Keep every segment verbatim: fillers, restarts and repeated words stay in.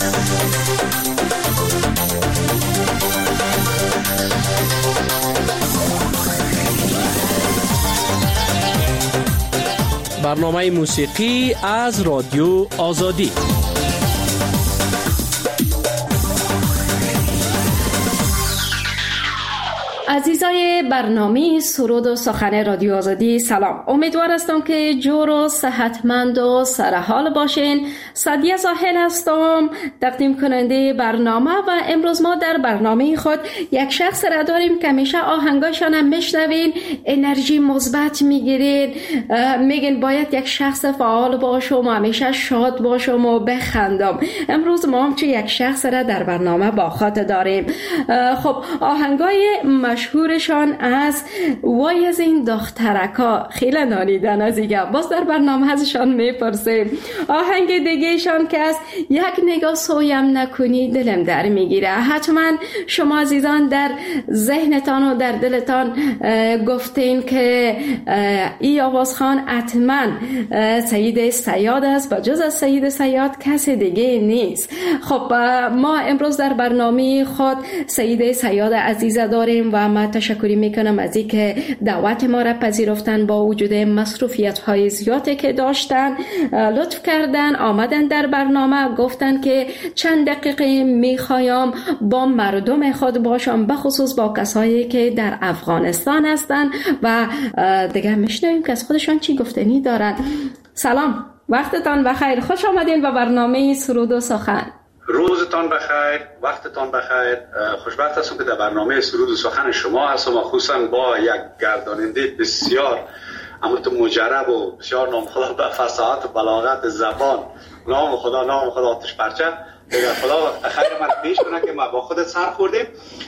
برنامه موسیقی از رادیو آزادی. عزیزای برنامه سرود و سخن رادیو آزادی، سلام. امیدوار هستم که جور و صحتمند و سرحال باشین. سعدیه ساحل هستم، تقدیم کننده برنامه، و امروز ما در برنامه خود یک شخص را داریم که همیشه آهنگاشان هم میشنوین، انرژی مثبت میگیرین، میگن باید یک شخص فعال باشم و همیشه شاد باشم و بخندم. امروز ما هم چه یک شخص را در برنامه با خود داریم. خب آهنگای مشهورشان از وای از این دخترکا خیلی نالیدن از ایگه، باز در برنامه ازشان میپرسیم. آهنگ دیگهشان که از یک نگاه سویم نکنی دلم در میگیره. حتما شما عزیزان در ذهنتان و در دلتان گفتین که ای آوازخوان حتما سید صیاد است و جز از سید صیاد کسی دیگه نیست. خب ما امروز در برنامه خود سید صیاد عزیز داریم و من تشکری میکنم از این که دعوت ما را پذیرفتن، با وجود مصروفیت های زیادی که داشتن لطف کردن آمدن در برنامه، گفتن که چند دقیقه میخوایم با مردم خود باشم، بخصوص با کسایی که در افغانستان هستن و دیگه میشنویم که از خودشان چی گفتنی دارن. سلام، وقتتان بخیر، خوش آمدین به برنامه سرود و سخن. روزتان بخیر، وقتتان بخیر. خوشبخت هستم که در برنامه سرود و سخن شما هستم، خصوصا با یک گرداننده بسیار امروز مجرب و بسیار نام خدا به فصاحت و بلاغت زبان. نام خدا، نام خدا آتش پرچه. دیگر خدا خیر من پیش کنه که ما با خودت سر خوردیم.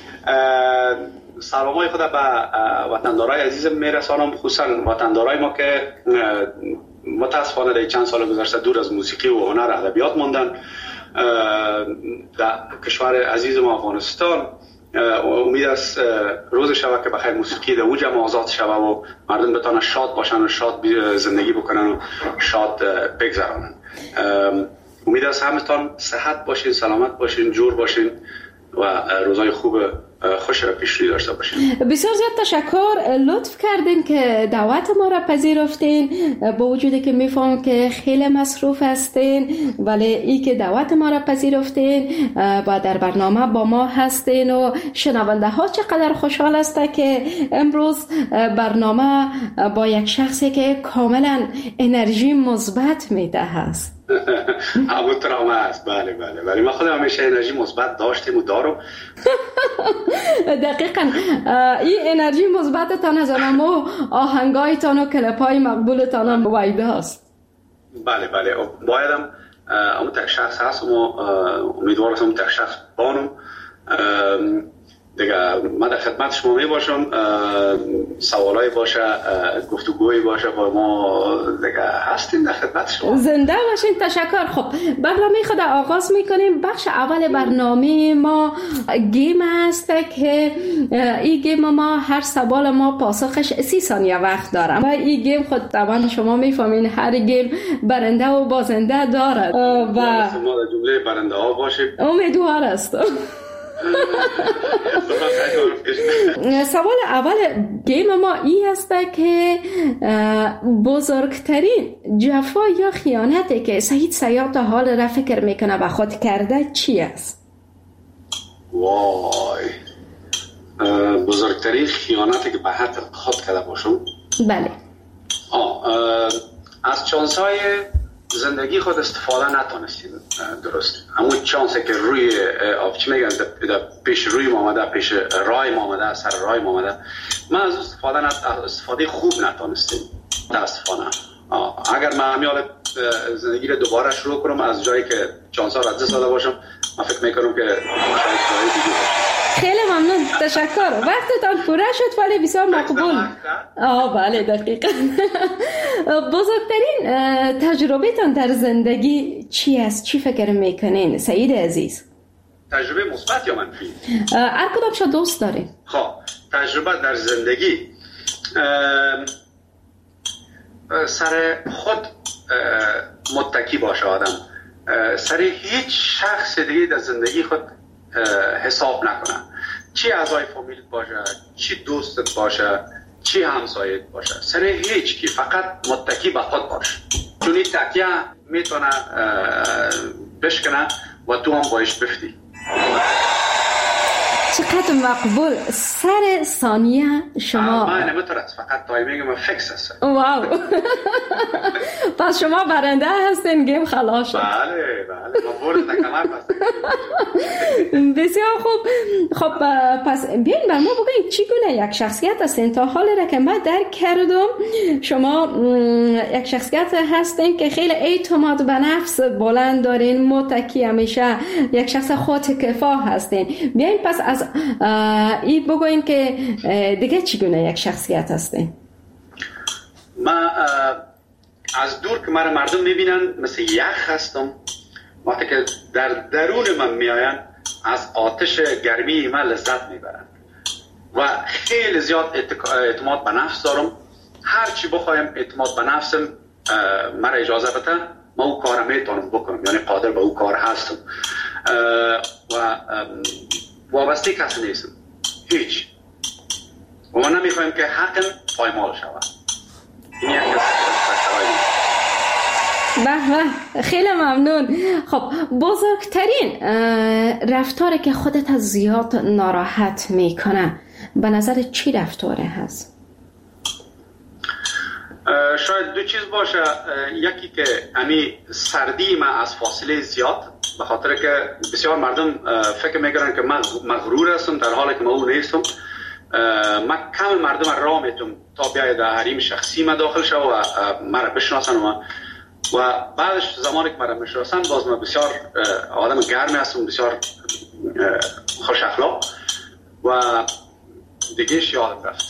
سلامای خدا به وطندارای عزیزم میرسانم، خصوصا وطندارای ما که متاسفانه در چند سال گذشته دور از موسیقی و هنر ادبیات ماندن در کشور عزیز ما افغانستان. امید است روز شود که بخیر موسیقی در اوج آزاد شود و مردم بتونن شاد باشن و شاد زندگی بکنن و شاد بگذرانن. امید است همتون صحت باشین، سلامت باشین، جور باشین و روزای خوب خوش را پیش روی داشته باشین. بسیار زیاد تشکر، لطف کردین که دعوت ما را پذیرفتین، با وجودی که میفهم که خیلی مصروف هستین، ولی ای که دعوت ما را پذیرفتین و در برنامه با ما هستین و شنونده ها چقدر خوشحال هسته که امروز برنامه با یک شخصی که کاملا انرژی مثبت میده هست. همونطور هست. بله بله بله ما خودم همیشه انرژی مثبت داشتیم و دارم. دقیقاً این انرژی مثبتتان از آنمو آهنگایتان و کلپای مقبولتان هم وایده است. بله بله بایدم اون تک شخص هست و امیدوار هستم تک شخص بانم دیگه. من در خدمت شما می باشم، سوالایی باشه، گفتگویی باشه با ما دیگه هستیم در خدمت شما. زنده باشین. تشکر. خب برنامه خود آغاز میکنیم. بخش اول برنامه ما گیم هست که این گیم ما هر سوال ما پاسخش سی ثانیه وقت دارم و این گیم خود طبعا شما میفهمین هر گیم برنده و بازنده دارد و ما در جمله برنده ها باشیم. امیدوار هستم. سوال اول گیم ما این است که بزرگترین جفا یا خیانتی که سید صیاد تا حال را فکر میکنه و خود کرده چی است؟ وای بزرگترین خیانتی که به حد خود کرده باشم؟ بله. آه از چانس‌های زندگی خود استفاده نتونستیم درست. همون چانسی که روی چی میگن پیش روی ما آمده، پیش رای ما آمده، سر رای ما آمده، من از استفاده نت... استفاده خوب نتونستیم متاسفانه. اگر من همیال زندگی رو دوباره شروع کنم از جایی که چانس‌ها را دست داده باشم، من فکر میکنم که خیلی ممنون. تشکر. وقتتان پوره شد ولی بسیار مقبول. آه بله دقیقا. بزرگترین تجربه‌تان در زندگی چی است؟ چی فکر میکنین سعید عزیز؟ تجربه مثبت یا منفی؟ هر کدامش دوست دارین. خب تجربه در زندگی سر خود متکی باشه آدم سر هیچ شخص دیگه در زندگی خود حساب نکنه، چی اعضای فامیل باشه، چی دوستت باشه، چی همسایت باشه، سر هیچ کی، فقط متکی به خود باش، چون این تکیه میتونه بشکنه و تو هم باش بفتی. چقدر مقبول. سر ثانیه شما من نمیتونست، فقط تایمینگ ما فیکس است. واو. پس شما برنده هستین، گیم خلاص شد. بله بله، ما برد نکمر هستیم. بسیار خوب. خب پس بیاین بر ما بگوین چگونه یک شخصیت هستین. تا حالی را که من درک کردم شما یک شخصیت هستین که خیلی اعتماد به نفس بلند دارین، متکی، همیشه یک شخص خودکفا هستین. بیاین پس از این بگوین که دیگه چگونه یک شخصیت هستین. من از دور که مرا مردم میبینن مثل یخ هستم، وقتی که در درون من میآین از آتش گرمی من لذت میبرن و خیلی زیاد اعتماد به نفس دارم. هر چی بخوایم اعتماد به نفسم مرا اجازه بده، من او کار میتونم بکنم، یعنی قادر به او کار هستم و وابسته کسی نیستم هیچ، و من نمیخوایم که حقم پایمال شود. این یک از به به، خیلی ممنون. خب بزرگترین رفتاری که خودت از زیاد ناراحت میکنه به نظر چی رفتاره هست؟ شاید دو چیز باشه. یکی که امی سردی من از فاصله زیاد، به خاطر که بسیار مردم فکر میکنن که من مغرور هستم در حالی که من او نیستم. من کم مردم راه میتونم تا بیاید در حریم شخصی من داخل شو و مرا بشناسن و و بعدش زمانی که مرا میشناسن باز من بسیار آدم گرمی هستم، بسیار خوش اخلاق و دیگه یادم رفت.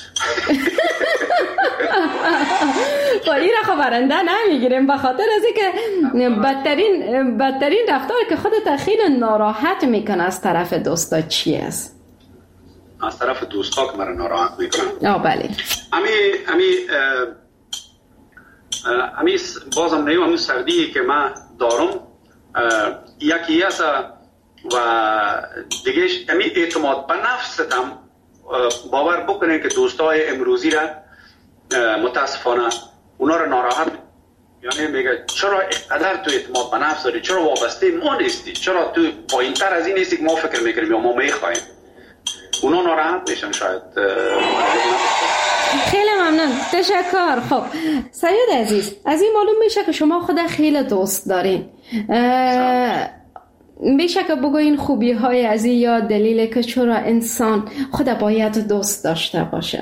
با این را خبرنده نمیگیریم به خاطر از اینکه بدترین بدترین رفتار که خودت خیلی ناراحت میکنه از طرف دوستا چی است؟ از طرف دوستا که مرا ناراحت میکنن؟ آه بله. امی امی امی بازم نیم امی سردی که من دارم یکی است و دیگه امی اعتماد به نفستم. باور بکنین که دوستای امروزی را متاسفانه اونا را ناراحت، یعنی میگه چرا اینقدر تو اعتماد به نفس داری، چرا وابسته ما نیستی، چرا تو پایین‌تر از این نیستی که ما فکر میکنیم یا ما میخوایم. اونا ناراحت میشن شاید. خیلی ممنون، تشکر. خب سید عزیز، از این معلوم میشه که شما خود خیلی دوست دارین. میشه که بگوین خوبی های از این یا دلیل که چرا انسان خود باید دوست داشته باشه؟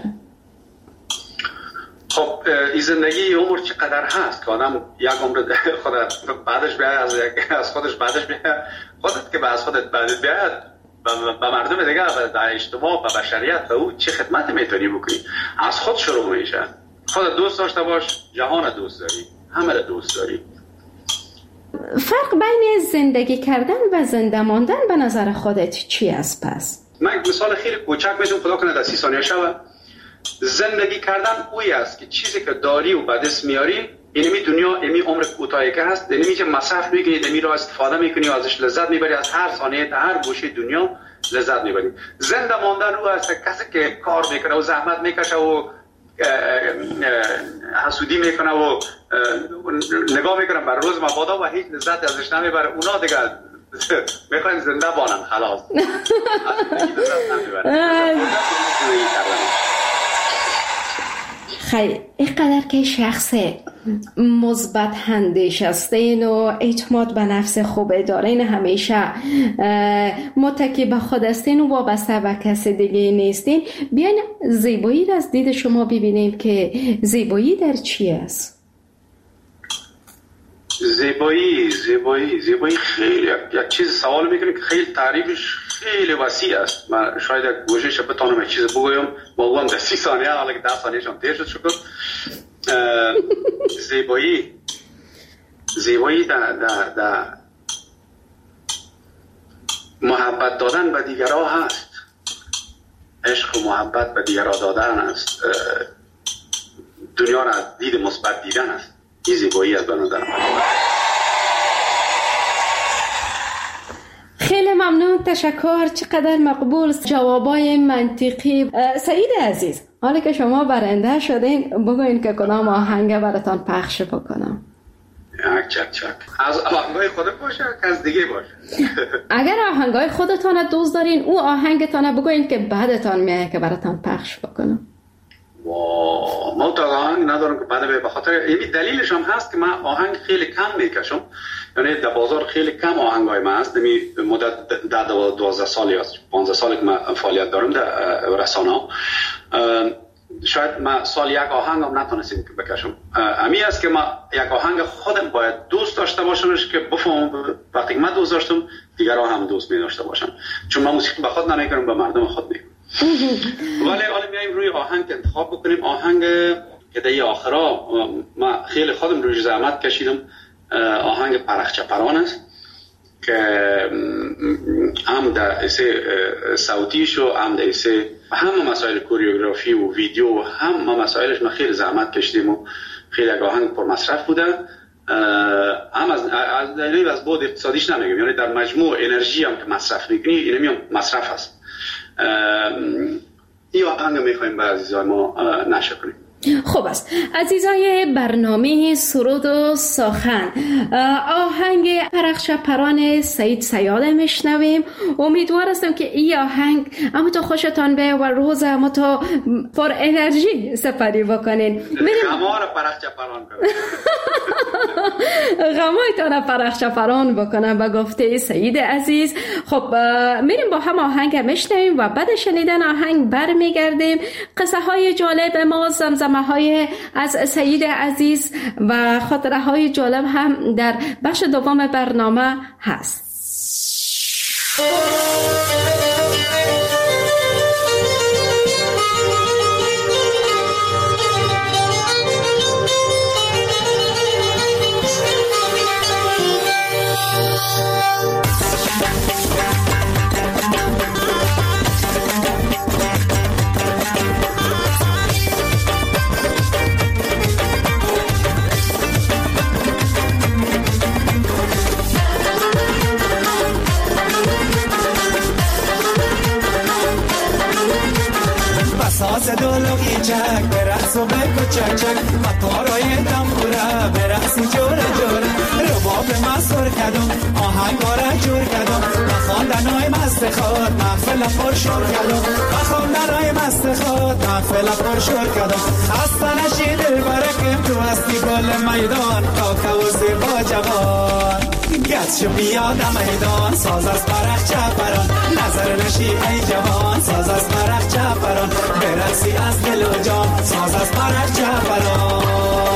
خب این زندگی عمر چقدر هست که آدم یک عمر خود بعدش بیاید از خودش بعدش بیاید خودت که از خودت بعدش بیاید به مردم دیگه، به اجتماع، به بشریت، به او چه خدمت میتونی بکنی؟ از خود شروع میشه. خودت دوست داشته باش، جهان دوست داری، همه دوست داری. فرق بین زندگی کردن و زنده ماندن به نظر خودت چی است پس؟ من مثال خیلی کوچک میتونم خدا کنه در سی ثانیه شوه. زندگی کردن اوی است که چیزی که داری و به دست میاری، اینمی دنیا، اینمی عمر کوتاهی که هست، اینمی که مصرف میکنی، اینمی رو استفاده میکنی و ازش لذت میبری، از هر ثانیه تا هر گوشه دنیا لذت میبری. زنده ماندن او است کسی که کار میکنه و زحمت میکشه و حسودی میکنه و نگاه میکنه بر روز مبادا و هیچ لذت ازش نمیبره. اونا دیگه میخواین زنده بانن خلاص. خیلی اینقدر که شخص مثبت اندیش هستین و اعتماد به نفس خوبه دارین، همیشه متکی به خود هستین و وابسته به کسی دیگه نیستین، بیاین زیبایی را از دید شما ببینیم که زیبایی در چی است؟ زیبایی زیبایی زیبایی خیلی یک چیز سوال میکنه که خیلی تعریفش خیلی وسیع است. من شاید یک گوشش بتونم یک چیز بگویم، با هم در سی ثانیه، حالا که ده ثانیه شم تیر شد شکر. زیبایی زیبایی در در در محبت دادن به دیگرها هست. عشق و محبت به دیگرها دادن است. دنیا را از دید مثبت دیدن است. این زیبایی از به نظر من. ممنون، تشکر. چقدر مقبول، جوابای منطقی. سعید عزیز، حالا که شما برنده شدین بگوین که کدام آهنگ براتان پخش بکنم. چک چک از آهنگای خودت باشه که از دیگه باشه؟ اگر آهنگای خودتان دوست دارین او آهنگتان بگوین که بعدتان میایه که براتان پخش بکنم. وا ما تا آهنگ ندارم که بعد به خاطر این دلیلش هم هست که من آهنگ خیلی کم میکشم، یعنی در بازار خیلی کم آهنگای من هست. می مدت ده دوازده سال یا پانزده سالی که من فعالیت دارم در رسانه، شاید من سال یک آهنگ هم نتونستیم بکشم. امی است که من یک آهنگ خودم باید دوست داشته باشمش که بفهمم وقتی من دوست داشتم دیگران هم دوست می داشته باشن، چون من موسیقی به خود نمیکنم، به مردم خود میکنم. ولی حالا میایم روی آهنگ انتخاب بکنیم. آهنگ که در آخرا من خیلی خودم روی زحمت کشیدم، آهنگ پرخچه پران است که هم در ایسه صوتیش و هم در ایسه همه مسائل کوریوگرافی و ویدیو و هم مسائلش ما خیلی زحمت کشیدیم و خیلی آهنگ پر مصرف بوده. هم از از دلیل از بود اقتصادیش نمیگم، یعنی در مجموع انرژی هم که مصرف میکنی اینمی هم مصرف هست. این آهنگ میخوایم به عزیزای ما نشر کنیم. خوب است عزیزای برنامه سرود و سخن، آهنگ پرخچه پران سعید صیاد میشنویم. امیدوار هستم که این آهنگ اما تو خوشتان به و روز اما تو پر انرژی سپری بکنین. غما را پرخچه پران کنم، غمایتان پرخچه پران بکنم به گفته سعید عزیز. خب میریم با هم آهنگ میشنویم و بعد شنیدن آهنگ برمیگردیم. قصه های جالب ما، زمزمه های از سعید عزیز و خاطره های جالب هم در بخش دوم برنامه هست. ساز دولوگی چک برقص و بگو چک چک مطارای دمبوره برقصی جوره جوره رباب مسور کدم آهنگاره جور کدم مخاندنای مست خود محفل پر شور کدم مخاندنای مست خود محفل پر شور کدم خسته نشی دل برکم تو هستی گل میدان کاکا و زیبا جوان گتشو بیاد میدان ساز از پرخچه پران نظر نشی ای جوان ساز از پرخچه پران برقصی از دل و جان ساز از پرخچه پران.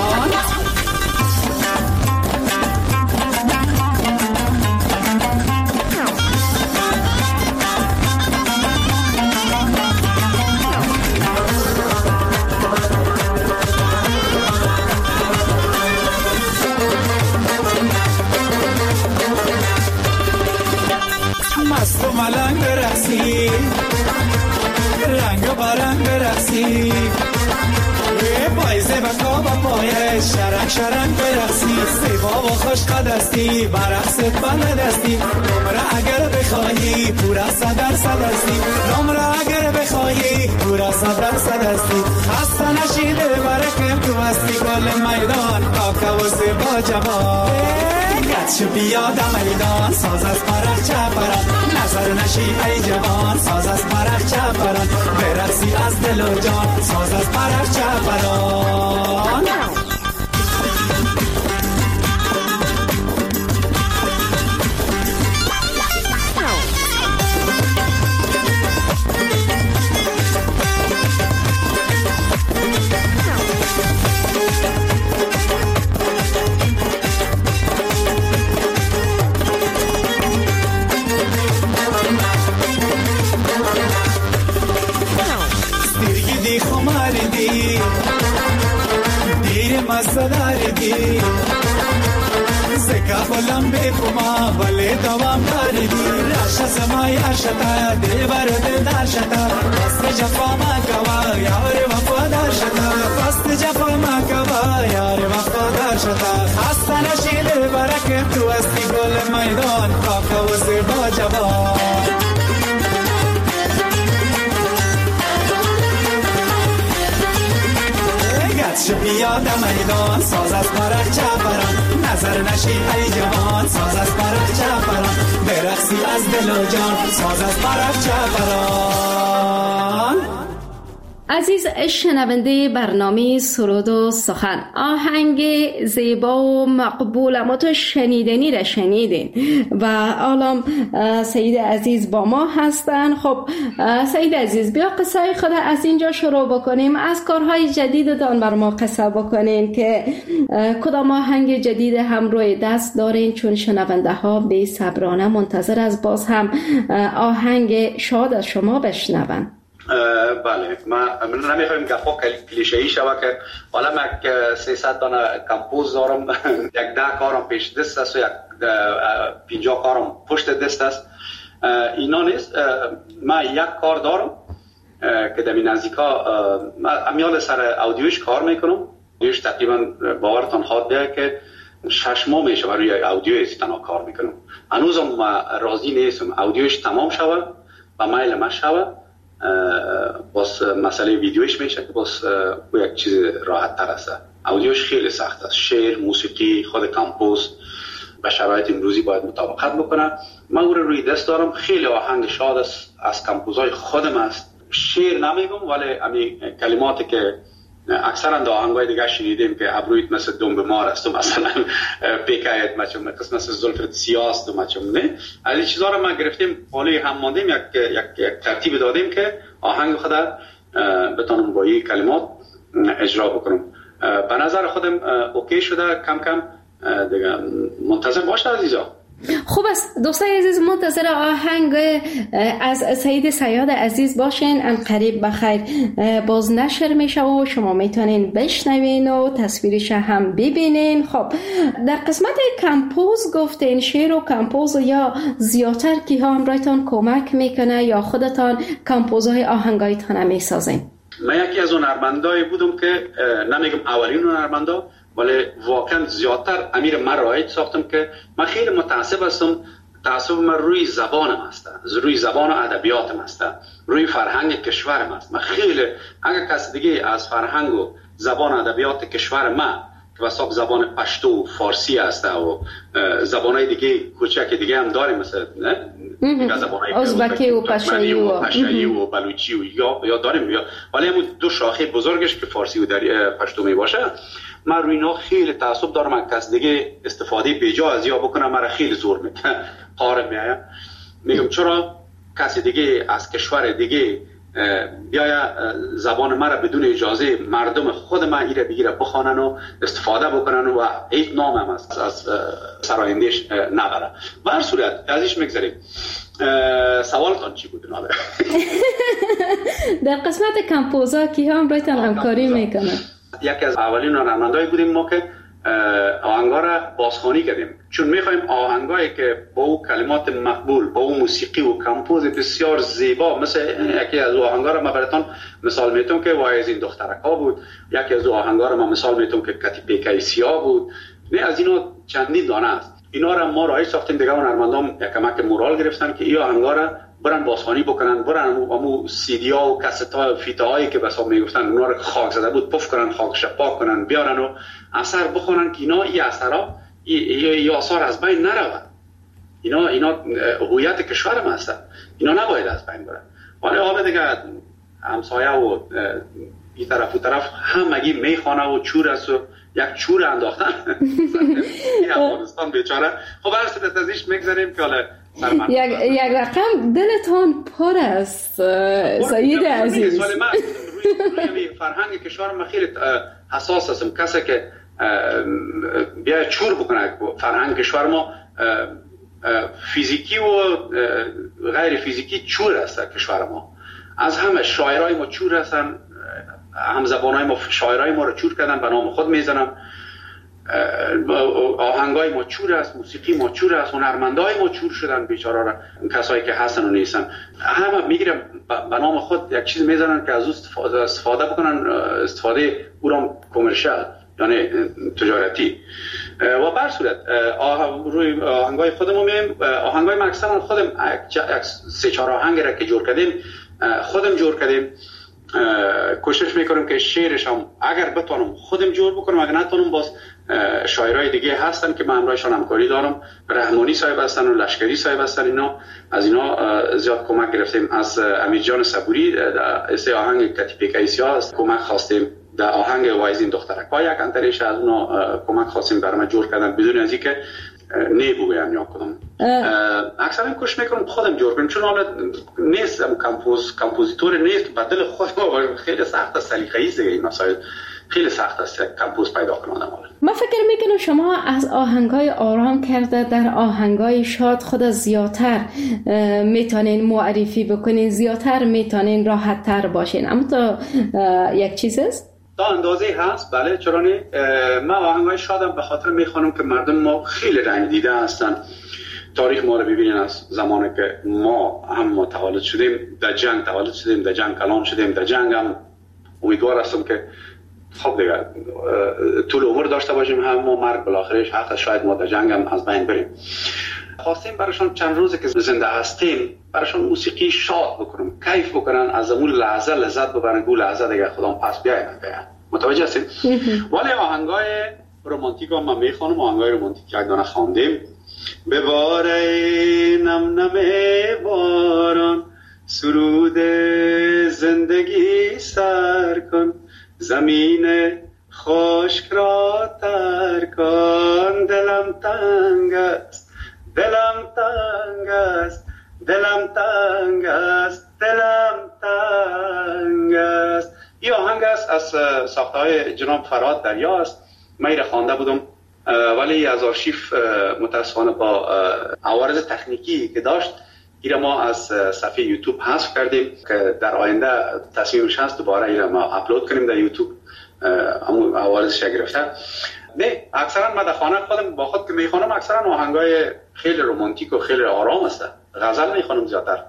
مست و ملنگ برقصی رنگ و برنگ برقصی پایزه و کابا پایه شرنگ شرنگ برقصی سیبا و خوش قدستی برقصت بلدستی نمره اگر بخواهی پورا صدر صدستی نمره اگر بخواهی پورا صدر صدستی خسته نشیده برکم تو هستی گل میدان کاکا و زیبا جوان گتشو بیاد میدان ساز از پرخچه پران نظر نشی ای جوان ساز از پرخچه پران برقصی از دل و جان ساز از پرخچه پران. مستداردی زکا خلم بکما ولی دوام داردی راشه سمای عشتا دل برد دار شتا پست جفا ما کوا یار وفادار شتا پست جفا ما کوا یار وفادار شتا خسته نشی دل برکت تو استی گل میدان کاکا و زیبا جوان بیاد میدان ساز از برق جعفران نظر نشی ای جوان ساز از برق جعفران برقصی از دل و جان ساز از برق جعفران. عزیز شنونده برنامه سرود و سخن، آهنگ زیبا و مقبول اما تو شنیدنی را شنیدین و حالا سید عزیز با ما هستن. خب سید عزیز بیا قصه خود از اینجا شروع بکنیم، از کارهای جدیدتان بر ما قصه بکنین که کدام آهنگ جدید هم روی دست دارین، چون شنونده ها به صبرانه منتظر از باز هم آهنگ شاد از شما بشنون. بله، ما نمیخوایم گفا کلیشه‌ای شود که حالا من سیصد دانه کمپوز دارم، یک ده کارم پیش دست است و یک پنجاه کارم پشت دست است. اینا نیست. من یک کار دارم که در این نزدیکا امیال سر اودیوش کار میکنم. اودیوش تقریبا باورتان خواهد بیاید که شش ماه میشه روی اودیوش تنها کار میکنم. هنوزم راضی نیستم اودیوش تمام شود و میل من شود. باز مسئله ویدیویش میشه که باز او یک چیز راحت تر است. اودیوش خیلی سخت است. شعر، موسیقی، خود کمپوز به شرایط امروزی باید مطابقت بکنه. من او رو روی دست دارم. خیلی آهنگ شاد است از کمپوزهای خودم است. شعر نمیگم ولی امی کلماتی که اکثرا در آهنگای دیگه شنیدیم که ابرویت مثل دنب مار است و مثلا پیکایت مچم قسم مثل زلفت سیاست و مچم نه. از این چیزا رو ما گرفتیم حالی هم ماندیم یک یک یک ترتیب دادیم که آهنگ خدا بتونم با این کلمات اجرا بکنم. به نظر خودم اوکی شده. کم کم دیگه منتظر باشه عزیزا. خوب است دوستای عزیز، منتظر آهنگ از سید صیاد عزیز باشین. ان قریب بخیر باز نشر میشه و شما میتونین بشنوین و تصویرش هم ببینین. خب در قسمت کمپوز گفتین شعر و کمپوز یا زیادتر کی ها همراهتان کمک میکنه یا خودتان کمپوزهای آهنگایتان میسازین؟ من یکی از اون هنرمندایی بودم که نمیگم اولین هنرمندا ولی واقعا زیادتر امیر من رایت ساختم که من خیلی متعصب هستم. تعصب من روی زبانم است، روی زبان و ادبیاتم است، روی فرهنگ کشورم است. من خیلی اگر کس دیگه از فرهنگ و زبان و ادبیات کشور من که واسه زبان پشتو و فارسی است و زبانهای دیگه کوچک دیگه هم داریم مثل نه زبانهای ازبکی و پشتویی و پشتویی و بلوچی و یا یا داریم یا ولی همون دو شاخه بزرگش که فارسی و در پشتو می باشه. من روی اینا خیلی تعصب دارم. من کس دیگه استفاده بیجا از یا بکنم مرا خیلی زور میکنه. قاره میایم میگم چرا کسی دیگه از کشور دیگه بیاید زبان مرا بدون اجازه مردم خود من ایره بگیره بخوانن و استفاده بکنن و هیچ نام هم از, از سرایندهش نبره. به هر صورت ازش میگذاریم. سوالتان چی بود؟ در قسمت کمپوزا کی هم برایتان همکاری میکنه؟ یکی از اولین هنرمندایی بودیم ما که آهنگا را بازخوانی کردیم، چون میخوایم آهنگایی که با او کلمات مقبول، با او موسیقی و کمپوز بسیار زیبا، مثل یکی از آهنگا را من براتون مثال میتونم که وای از این دخترکا بود، یکی از آهنگا را من مثال میتونم که کتی پیکای سیاه بود. نه از اینا چندین دانه است. اینا را ما رایج ساختیم. دیگه هنرمندان یکمک مورال گرفتن که این آهنگا را برن بازخوانی بکنن، برن امو سیدی ها و کست ها و فیتا هایی که بسا میگفتن اونا رو خاک زده بود پف کنن، خاکش پاک کنن، بیارن و اثر بخونن که اینا این اثرها این آثار از بین نرود. اینا اینا هویت کشور ما هستن، اینا نباید از بین برن. ولی حالا دیگه همسایه و این طرف و طرف همگی میخوانه و چور است و یک چور انداختن این افغانستان بیچاره. خب هر صورت ازش میگذاریم که حالا یک یک رقم دلتون پر است سید عزیز. ولی من روی فرهنگ کشور ما خیلی حساس هستم. کسی که بیا چور بکنه فرهنگ کشور ما فیزیکی و غیر فیزیکی چور است. کشور ما از همه شاعرای ما چور هستن، هم زبانای ما شاعرای ما رو چور کردن، به نام خود میزنم. آهنگای ما چور است، موسیقی ما چور است، هنرمندای ما چور شدن بیچاره را. کسایی که هستن و نیستن همه میگیرن به نام خود یک چیز میزنن که از اون استفاده, استفاده بکنن، استفاده او را کمرشال یعنی تجارتی. و بر صورت روی آهنگای خودمون میایم. آهنگای ما اکثرا خودم یک سه چهار آهنگ را که جور کردیم خودم جور کردیم کوشش میکنم که شعرش هم اگر بتونم خودم جور بکنم، اگر نتونم باز شاعرای دیگه هستن که من همراهشان همکاری دارم. رحمانی صاحب هستن و لشکری صاحب هستن، اینا از اینا زیاد کمک گرفتیم. از امیر جان صبوری در آهنگ کتیبه کیسیا است کمک خواستیم. در آهنگ وایزین دخترکا یک انتریش از اونا کمک خواستیم برام جور کردن بدون از اینکه نه بگویم یا کدام. اکثرا کوشش میکنم خودم جور کنم، چون حالا نیستم کمپوز کمپوزیتور نیست، بدل خودم خیلی سخت است. سلیقه‌ای است این مسائل، خیلی سخت است کمپوز پیدا کنم. من فکر میکنم شما از آهنگای آرام کرده در آهنگای شاد خود زیادتر میتونین معرفی بکنین، زیادتر میتونین راحت تر باشین. اما تا یک چیز است تا اندازه هست، بله، چرا نه. من آهنگای شادم به خاطر میخوانم که مردم ما خیلی رنگ دیده هستن. تاریخ ما رو ببینین، از زمانی که ما هم متولد شدیم در جنگ تولد شدیم، در جنگ کلان شدیم، در جنگ هم امیدوار هستم که خب دیگه طول عمر داشته باشیم، هم ما مرگ بالاخرش حق، شاید ما در جنگ هم از بین بریم. خواستیم براشون چند روزه که زنده هستیم براشون موسیقی شاد بکنم، کیف بکنن، از اون لحظه لذت ببرن، گول لحظه دیگه خودم پس بیاین. متوجه هستیم؟ ولی آهنگای رومانتیک هم من میخوانم. آهنگای رومانتیک یک دانه خواندیم. بباره نم نم باران، سرود زندگی سر کن، زمین خشک را تر کن، دلم تنگ است، دلم تنگ است، دلم تنگ است، دلم تنگ است. این آهنگ است از ساخته‌های جناب فرهاد دریا است. من این خوانده بودم ولی از آرشیف متاسفانه با عوارض تکنیکی که داشت این ما از صفحه یوتیوب حذف کردیم که در آینده تصمیمش هست دوباره این ما اپلود کنیم در یوتیوب. همون عوارضش گرفته. نه، اکثرا من در خانه خودم با خود که میخوانم اکثرا آهنگای خیلی رومانتیک و خیلی آرام است. غزل میخوانم زیادتر.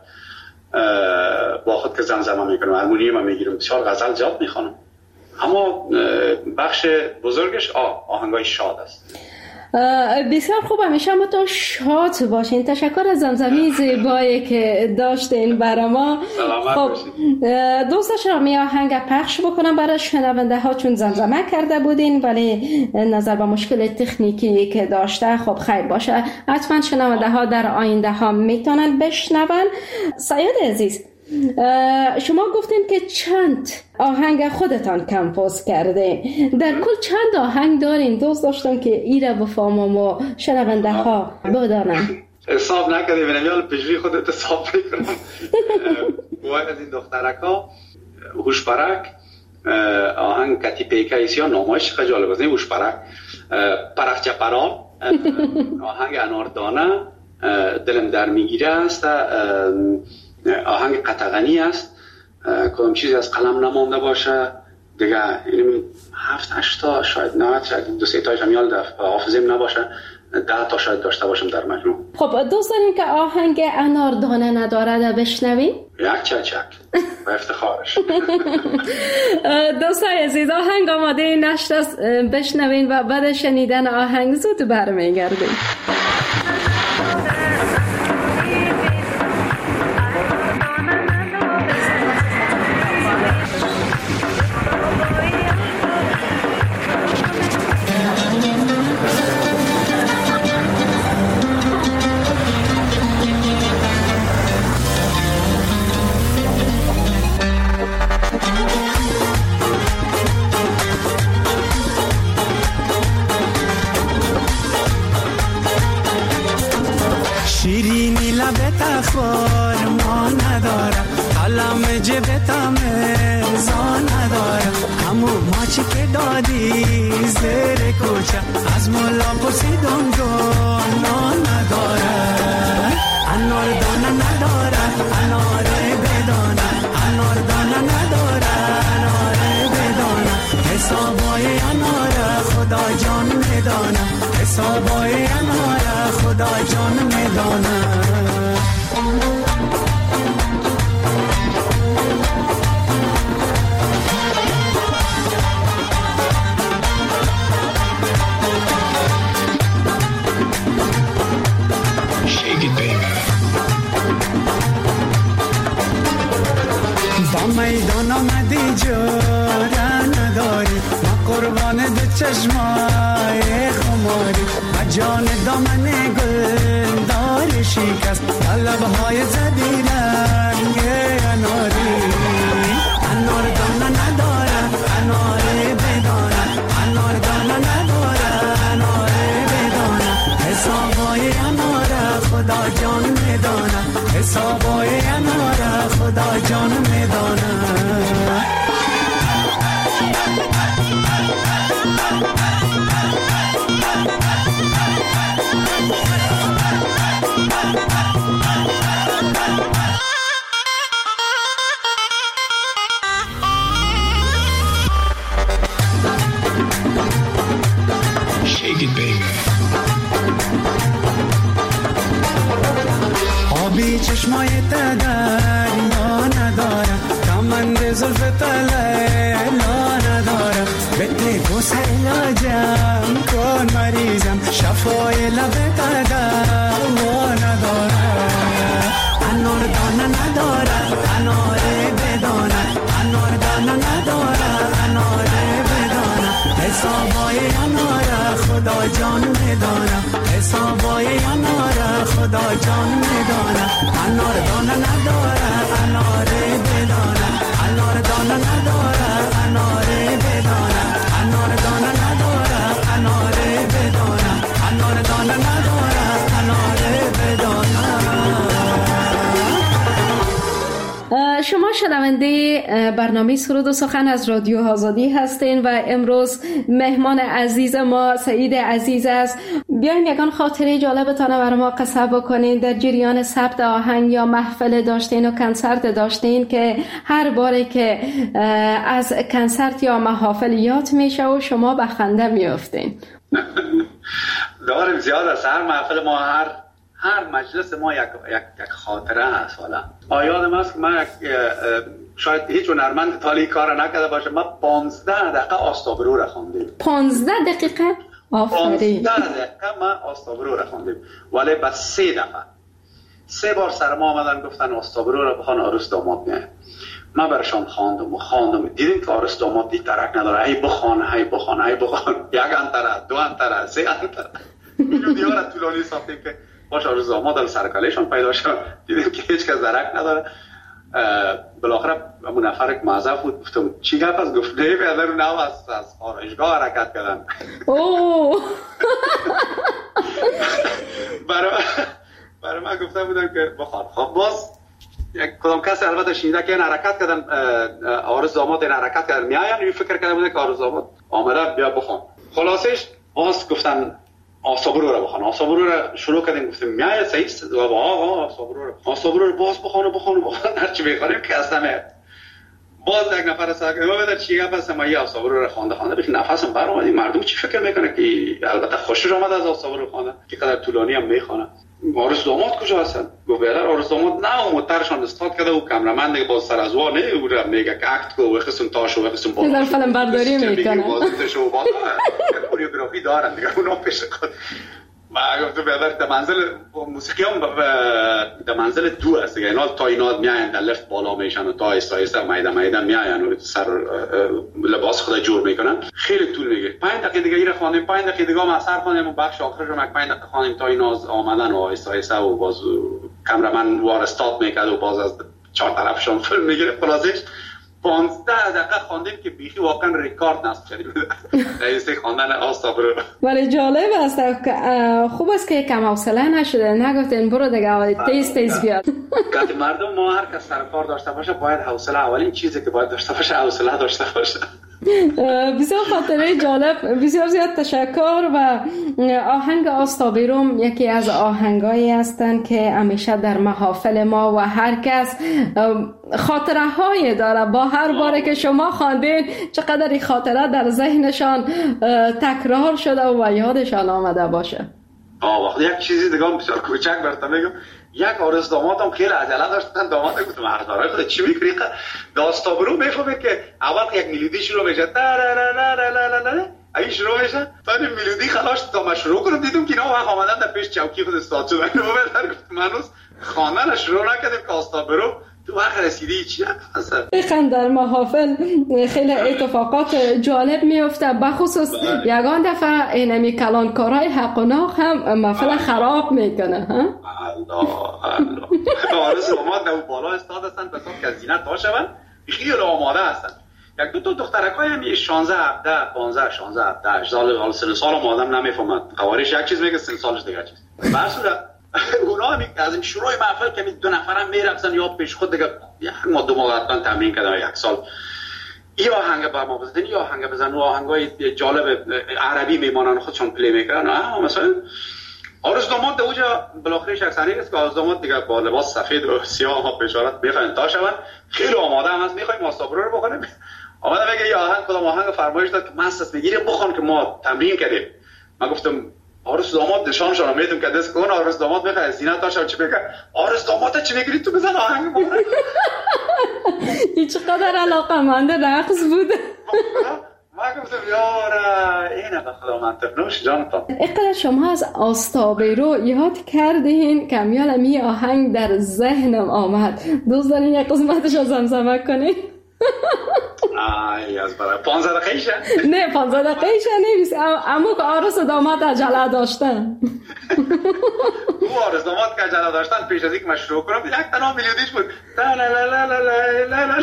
با خود که زمزمه میکنم، هارمونی ما میگیرم، بسیار غزل زیاد میخوانم. اما بخش بزرگش آه آهنگای شاد است. بسیار خوب، همیشه ما تو شاد باشین. تشکر از زمزمه زیبایی که داشتین برای ما. خب دوست داشتم می آهنگ پخش بکنم برای شنونده ها چون زمزمه کرده بودین ولی نظر به مشکل تکنیکی که داشته خب خیر باشه. حتما شنونده ها در آینده ها میتونن بشنون. سیاد عزیز، شما گفتین که چند آهنگ خودتان کمپوز کرده، در کل چند آهنگ دارین؟ دوست داشتم که ایره بفهمم و شنونده ها بدانن. حساب نکردی بینم یال پیشوی خودت حساب میکنم. باید از این دخترکا هوشپرک، آهنگ کتیبه کیسیا، نامایش خیلی جالب است. هوشپرک، پرخچه پران، آهنگ اناردانه، دلم در میگیره است، آهنگ قطغنی است، کدام چیزی از قلم نمانده باشه دیگه. این هفت هشتا شاید نه، شاید دو سه تایش هم یال حافظیم نباشه، ده تا شاید داشته باشم در مجموع. خب دوست داریم که آهنگ اناردانه نداره ده بشنویم؟ یک چک چک و افتخارش. دوستای عزیز، آهنگ آماده نشت است، بشنوین و بعد شنیدن آهنگ زود برمیگردیم. شیرینی لبت اخبار ما ندارم، قلم جبتم ازا ندارم، همون ماچی که دادی زیر کوچه از مولا پرسیدم جانا نداره، انار دانه نداره، اناره بدانه، انار دانه نداره، اناره بدانه، حسابای اناره خدا جان میدانه، حسابای اناره خدا جان میدانه. دام میدان آمدی جوره نداری، ما قربان دو چشمای خماری و جان دامن گل داری شکست و لبهای زدی رنگ اناری. انار دانه نداره انار بدانه، انار دانه نداره انار بدانه، حسابای انار خدا جان میدانه، حسابای انار خدا جان میدانه. آبی چشمای دریا نداره، کمند زلف لیلا نداره، بده بوس علاجم کن مریضم، شفای لب دوا نداره. انار دانه نداره انار بدانه، انار دانه نداره انار بدانه، حسابای انار خدا جان میدانه، حسابای انار خدا جان میدانه. انار دانه نداره انار بدانه، انار دانه نداره انار بدانه، انار دانه نداره انار بدانه، انار دانه نداره انار بدانه. شما شنونده برنامه سرود و سخن از رادیو آزادی هستین و امروز مهمان عزیز ما سعید عزیز است. بیاین یکان خاطره جالبتان برای ما قصه بکنین در جریان ثبت آهنگ یا محفل داشتین و کنسرت داشتین که هر باره که از کنسرت یا محافل یاد میشه و شما به خنده میافتین. داریم زیاد است. هر محفل ما هر هر مجلس ما یک یک یک خاطره هست. والا آیادم است که من شاید هیچ هنرمند تالی کار نکرده باشه، من پانزده دقیقه آستابرو را خواندیم. پانزده دقیقه؟ آفرین. پانزده دقیقه من آستابرو را خواندیم، ولی بس سه دفعه سه بار سر ما آمدن گفتن آستابرو را بخوان، عروس داماد میاد. من برشان خواندم و خواندم، دیدیم که عروس داماد دی ترک نداره، هی بخوان هی بخوان هی بخوان، یک انتره دو انتره سه انتره ویدیو را طولانی ساختیم که باش عروس داماد در سرکلهشان پیدا شد. دیدیم که هیچ کس درک نداره. بالاخره همون نفر که معذب بود گفتم چی گپ است؟ گفت نه بیادر رو نو از از آرایشگاه حرکت کردن. اوه برای برای من گفته بودن که بخواد خب باز یک کدام کسی البته شنیده که این حرکت کردن، عروس داماد این حرکت کردن میاین، این فکر کرده بوده که عروس داماد آمده بیا بخوان. خلاصش باز گفتن آستابرو رو بخوان. آستابرو رو شروع کردیم، گفتیم میاد سعید و آقا آستابرو رو آستابرو رو باز بخوان بخوان بخوان هر چی بخونیم که اصلا میاد. باز یک نفر ساک ما بده چی گپ است؟ ما یا آستابرو رو خوانده خوانده بخی نفسم بر اومد. مردم چی فکر میکنه که البته خوشش اومد از آستابرو خوانده که قدر طولانی هم میخونه. عروس داماد کجا هستن؟ گفت بیادر عروس داماد نه اومدترشان استاد کرده و کامرمند دیگه باز سر از وا نه او میگه که اکت کو و قسم تاشو و قسم بالا فیلم برداری میکنه، بازیشو بالا کوریوگرافی دارن دیگه اونا پیش خود. ما گفتم بیادر در منزل موسیقی هم در منزل دو است دیگه، اینا تا اینا میاین در لفت بالا میشن و تا ایستا ایستا میدم میدم میاین و سر لباس خود جور میکنن. خیلی طول میگه. پنج دقیقه دیگه ایره خوانیم، پنج دقیقه دیگه ما اثر خوانیم و بخش آخرش رو یک پنج دقیقه خوانیم تا اینا آمدن و ایستا ایستا و باز کامرمن وار استاپ میکرد و باز از چهار طرفشون فیلم میگیره. خلاصش پانزده دقیقه خواندیم که بیخی واقعا ریکارد نصب کردیم رئیس خواندن آستابرو. ولی جالب است، خوب است که کم حوصله نشده، نگفتین برو دیگه اولی تیز تیز بیاد. که مردم ما هر کس سر کار داشته باشه باید حوصله، اولین چیزی که باید داشته باشه حوصله داشته باشه. بسیار خاطره جالب، بسیار زیاد تشکر. و آهنگ آستابرو یکی از آهنگایی هستند که همیشه در محافل ما و هر کس خاطره های داره. با هر باره که شما خواندین چقدر این خاطره در ذهنشان تکرار شده و یادشان آمده باشه. آه وقتی یک چیزی دیگه بسیار کوچک براتون میگم، یک عروس داماد هم خیلی عجله داشتن. داماد گفتم هردارای خود چی میکنی؟ آستابرو میفهمه که اول یک میلودی شروع میشه تا را را را را را را را این شروع میشه تا این میلودی خلاص تا ما شروع کنم دیدم که اینا وقت آمدن در پیش چوکی خود استاد شدن. من گفتم هنوز خواندن شروع نکردیم که آستابرو تو وقت رسیدی چی هست؟ دقیقاً در محافل خیلی اتفاقات جالب میفته، بخصوص یگان دفعه اینمی کلانکارای حق و ناق هم محفل خراب میکنه. ها الله الله آرزو داماد در بالا استاد هستن بسات که از زینت ها شون خیلی آماده هستن. یک دو تا دخترک های هم شانزده هفده پانزده شانزده هفده سال سن سال هم آدم نمیفهمد. قوارش یک چیز میگه سن سالش دیگه چیز. بر صورت اونا هم از این شروع محفل که دو نفرم میرفتن یا پیش خود دیگه یک ما دو ماه حتما تمرین کردن یک سال یا آهنگ بر ما بزنن یا آهنگ بزنن و آهنگای جالب عربی میمانن خودشون پلی میکنن. مثلا آرزو داماد در اوجا بالاخره یک ثانیه است که آرزو داماد دیگه با لباس سفید و سیاه ها بشارت میخواین تا شون خیلی آماده هم از میخوایم ماستابرو رو بخونیم. آمده میگه یا آهنگ کدام آهنگ فرمایش داد که مست میگیره بخون که ما تمرین کردیم. من گفتم آرزو داماد نشانشون رو میدم که دست کن. آرزو داماد میخواد زینت داشت چی بگه آرزو داماد چی میگیری تو بزن آهنگ ما. این چقدر علاقه‌مند رقص بوده. ما گفتم یاره اینه به خدا منطق نوش جانتان. اقدر شما از آستابرو یاد کردین که میال می آهنگ در ذهنم آمد. دوست دارین یک قسمتش رو زمزمه کنین؟ آی از برای پانزده دقیقه نه پانزده دقیقه نیست اما که آرزو داماد عجله داشتن. او آرزو داماد که عجله داشتن پیش از اینکه من شروع کنم یک تنها میلیودیش بود لا لا لا لا لا لا لا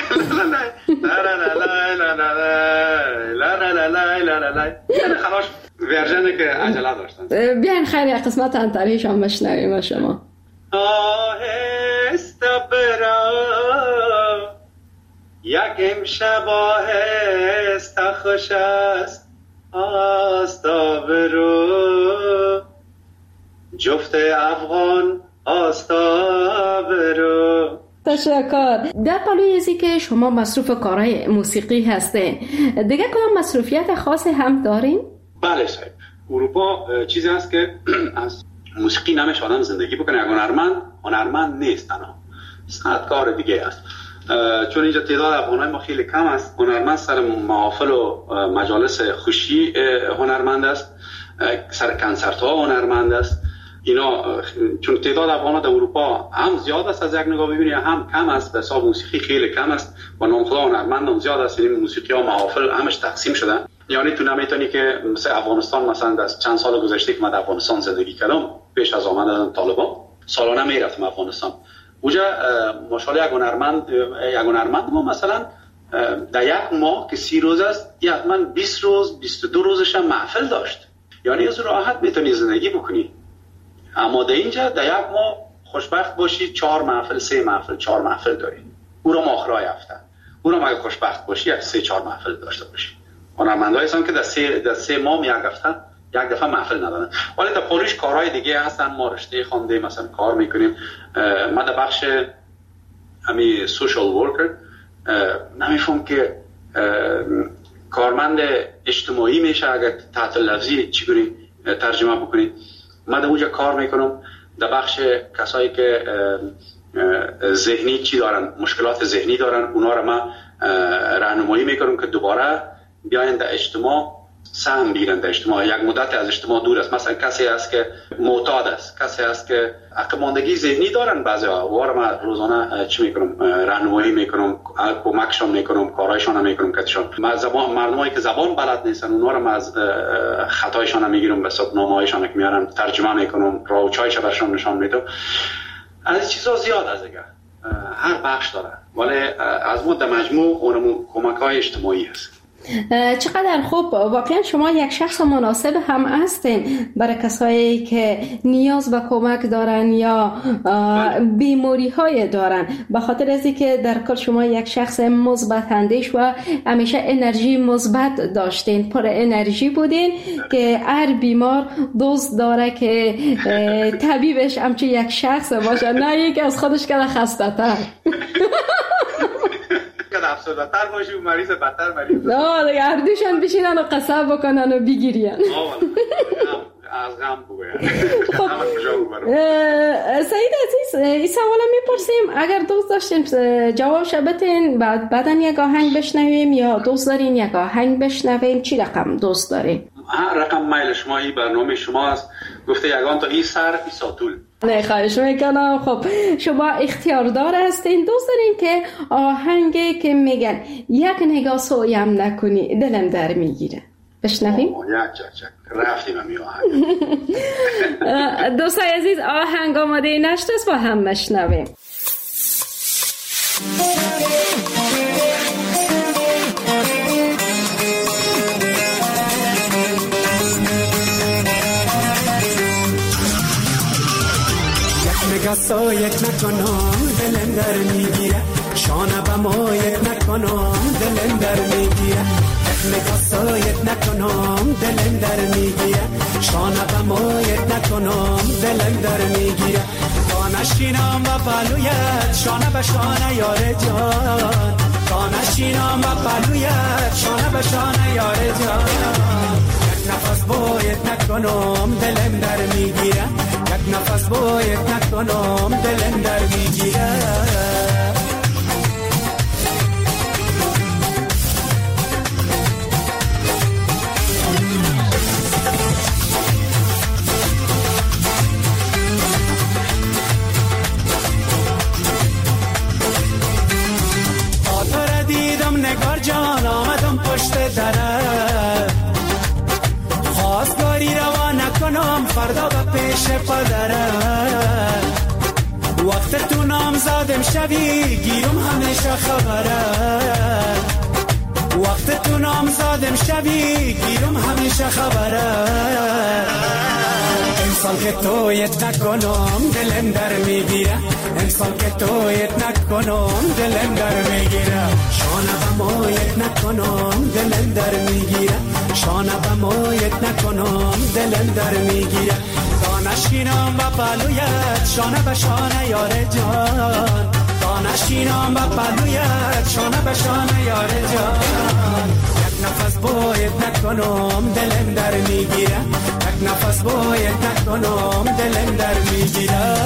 لا لا لا لا یعنی خلاص ورژنی که عجله داشتن. بیاین خیلی قسمت انتریش هم بشنویم شما. آهسته برا یک امشب آهسته خوش است آستابرو جفت افغان آستابرو. تشکر. در پلوی ازی که شما مصروف کارهای موسیقی هستین دیگه کدام مصروفیت خاصی هم دارین؟ بله صاحب اروپا چیزی هست که از موسیقی نمیشه آدم زندگی بکنه. اگر هنرمند هنرمند نیست تنها صنعتکار دیگه است. چون اینجا تعداد افغانای ما خیلی کم است. هنرمند سر محافل و مجالس خوشی هنرمند است، سر کنسرت ها هنرمند است. اینا چون تعداد افغانا در اروپا هم زیاد است از یک نگاه ببینی هم کم است. به حساب موسیقی خیلی کم است و نام خدا هنرمند هم زیاد است. این موسیقی ها محافل همش تقسیم شدن. یعنی تو نمیتونی که مثل افغانستان مثلا در چند سال گذشته که من در افغانستان زندگی کردم پیش از آمدن طالبان سالانه میرفتم افغانستان. اونجا ماشاءالله یک هنرمند یک هنرمند ما مثلا در یک ماه که سی روز است حتما بیست روز بیست و دو روزش هم محفل داشت. یعنی از راحت میتونی زندگی بکنی. اما در اینجا در یک ماه خوشبخت باشی چهار محفل سه محفل چهار محفل داری. او را ماخرای هفته او را اگه خوشبخت باشی یک سه چهار محفل داشته باشی. هنرمندایی هستن که در سه در سه ماه یک هفته یک دفعه محفل ندارن. ولی در پولیش کارهای دیگه هستن. ما رشته خوانده مثلا کار میکنیم. ما در بخش همی سوشال ورکر نمیفهم که کارمند اجتماعی میشه اگر تحت لفظی چگونه ترجمه بکنید. ما در اونجا کار میکنم در بخش کسایی که ذهنی چی دارن مشکلات ذهنی دارن اونا رو ما راهنمایی میکنم که دوباره بیاین در اجتماع سهم بگیرن. در اجتماع یک مدت از اجتماع دور است. مثلا کسی هست که معتاد است، کسی هست که عقب‌ماندگی ذهنی دارن، بعضیا واره ما روزانه چی میکنم راهنمایی میکنم، کمکشون میکنم، کارایشون میکنم کاتشون. ما زبان مردمایی که زبان بلد نیستن اونا رو ما از خطایشون میگیرم به حساب نامه‌هایشون که میارن ترجمه میکنم، راه و چایش برشون نشون میدم. از چیزا زیاد از دیگه هر بخش داره ولی از مد مجموع اونمون کمک‌های اجتماعی است. چقدر خوب. واقعا شما یک شخص مناسب هم هستین برای کسایی که نیاز به کمک دارن یا بیماری های دارن. به خاطر از اینکه در کل شما یک شخص مثبت اندیش و همیشه انرژی مثبت داشتین، پر انرژی بودین که هر بیمار دوست داره که طبیبش همچون یک شخص باشه نه یک از خودش که خسته تر. افسرده تر باشی و مریض بدتر مریض. نه دیگه هر دوشان بشینن و قصه بکنن و بگیرین. از غم بگوین. سعید عزیز این سوالا میپرسیم اگر دوست داشتیم جوابش بتین بعد بعدن یک آهنگ بشنویم یا دوست دارین یک آهنگ بشنویم چی رقم دوست دارین؟ رقم میل شما این برنامه شما است. گفته یگان تا این سر این ساتول نه خواهش میکنم. خب شما اختیاردار هستین، دوست دارین که آهنگی که میگن یک نگاه سویم نکنی دلم در میگیره بشنویم؟ یک چک چک رفتیم همی آهنگ. دوستای عزیز آهنگ آماده نشته است با هم بشنویم. سایت نکنم دلم در میگیره، شانه به مایت نکنم دلم در میگیره، نگاه سایت نکنم دلم در میگیره، شانه به مایت نکنم دلم در میگیره، تا نشینم و پلویت شانه به شانه یار جان، تا نشینم و پلویت شانه به شانه یار جان، یک نفس باید نکنم دلم در میگیره، یک نفس باید نکنم دلم در میگیره. آتر دیدم نگار جان آمدم پشت دره، خواستگاری روا نکنم فردا به پیش پدره، وقت تو نامزادم شوی گیرم همیشه خبره، وقت تو نامزادم شوی گیرم همیشه خبره، امسال که تویت نکنم دلم در میگیره، امسال که تویت نکنم دلم در میگیره، شانه به مایت نکنم دلم در میگیره، شانه به مایت نکنم دلم در میگیره، تا نشینم و پلویت شانه به شانه یار جان، تا نشینم و پلویت شانه به شانه یار جان، یک نفس باید نکنم دلم در میگیره، یک نفس باید نکنم دلم در میگیره.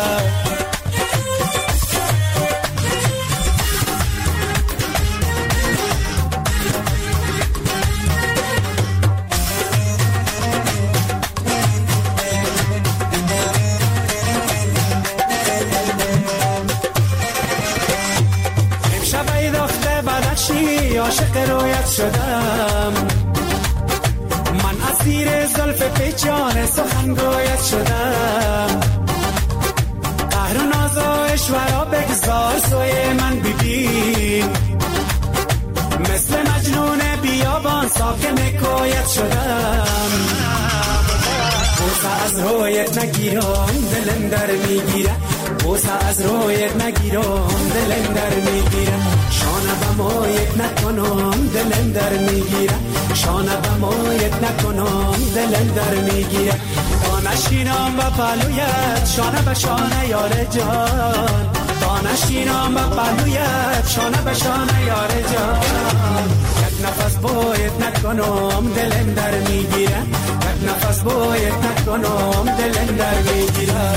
عاشق رویت شدم، من اسیر زلف پیچان سخنگویت شدم، قهر و ناز و اشورا بگذار سوی من ببین، مثل مجنون بیابان ساکن کویت شدم، بوسه از رویت نگیرم دلم در میگیره، بوسه از رویت نگیرم دلم در میگیره، شانه به مایت نکنم دلم در میگیره، شانه به مایت نکنم دلم در میگیره، تا نشینم و پلویت شانه به شانه یار جان، تا نشینم و پلویت شانه به شانه یار جان، یک نفس باید نکنم دلم در میگیره، یک نفس باید نکنم دلم در میگیره.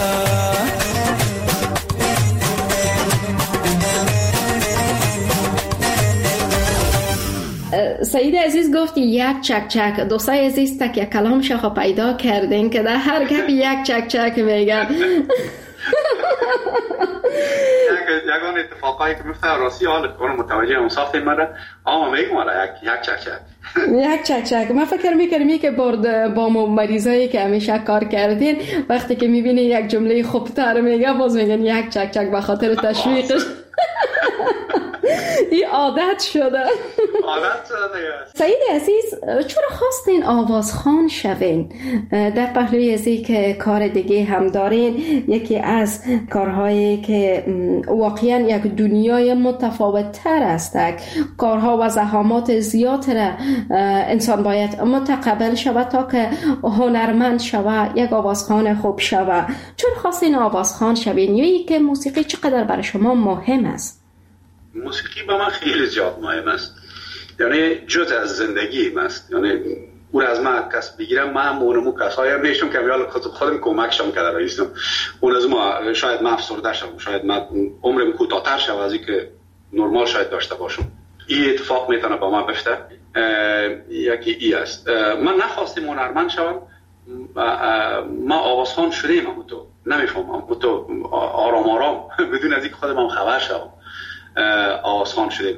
سعید عزیز گفتی یک چک چک، دوستای عزیز تک یک کلام شخو پیدا کردین که در هر گپ یک چک چک میگن. یگان اتفاقایی که میفته راستی حال کنم متوجه اون ساخت مره اما میگم حالا یک یک چک چک یک چک چک. من فکر میکنم که برد با مریضایی که همیشه کار کردین وقتی که میبینی یک جمله خوبتر میگه باز میگن یک چک چک به خاطر تشویقش. این عادت شده. عادت شده. سعید عزیز چرا خواستین آوازخوان شوین؟ در پهلوی ازی که کار دیگه هم دارین، یکی از کارهایی که واقعا یک دنیای متفاوت تر است، کارها و زحمات زیاد را انسان باید متقبل شود تا که هنرمند شود، یک آوازخوان خوب شود. چرا خواستین آوازخوان شوین؟ یا ای که موسیقی چقدر برای شما مهم است؟ موسیقی به من خیلی زیاد مهم است، یعنی جز از زندگی است، یعنی اون از من کس بگیرم من مونمو کسایی هم نیستم که میال خودم کمکشم کرده رایستم، اون از ما شاید من افسرده شم، شاید من عمرم کوتاه‌تر شد از این که نرمال شاید داشته باشم. این اتفاق میتونه با من بفته. یکی ای است، من نخواستم هنرمند شوم، ما آوازخوان شدیم هم تو نمیفهمم تو آرام آرام بدون از اینکه خودم خبر شوم آسان شده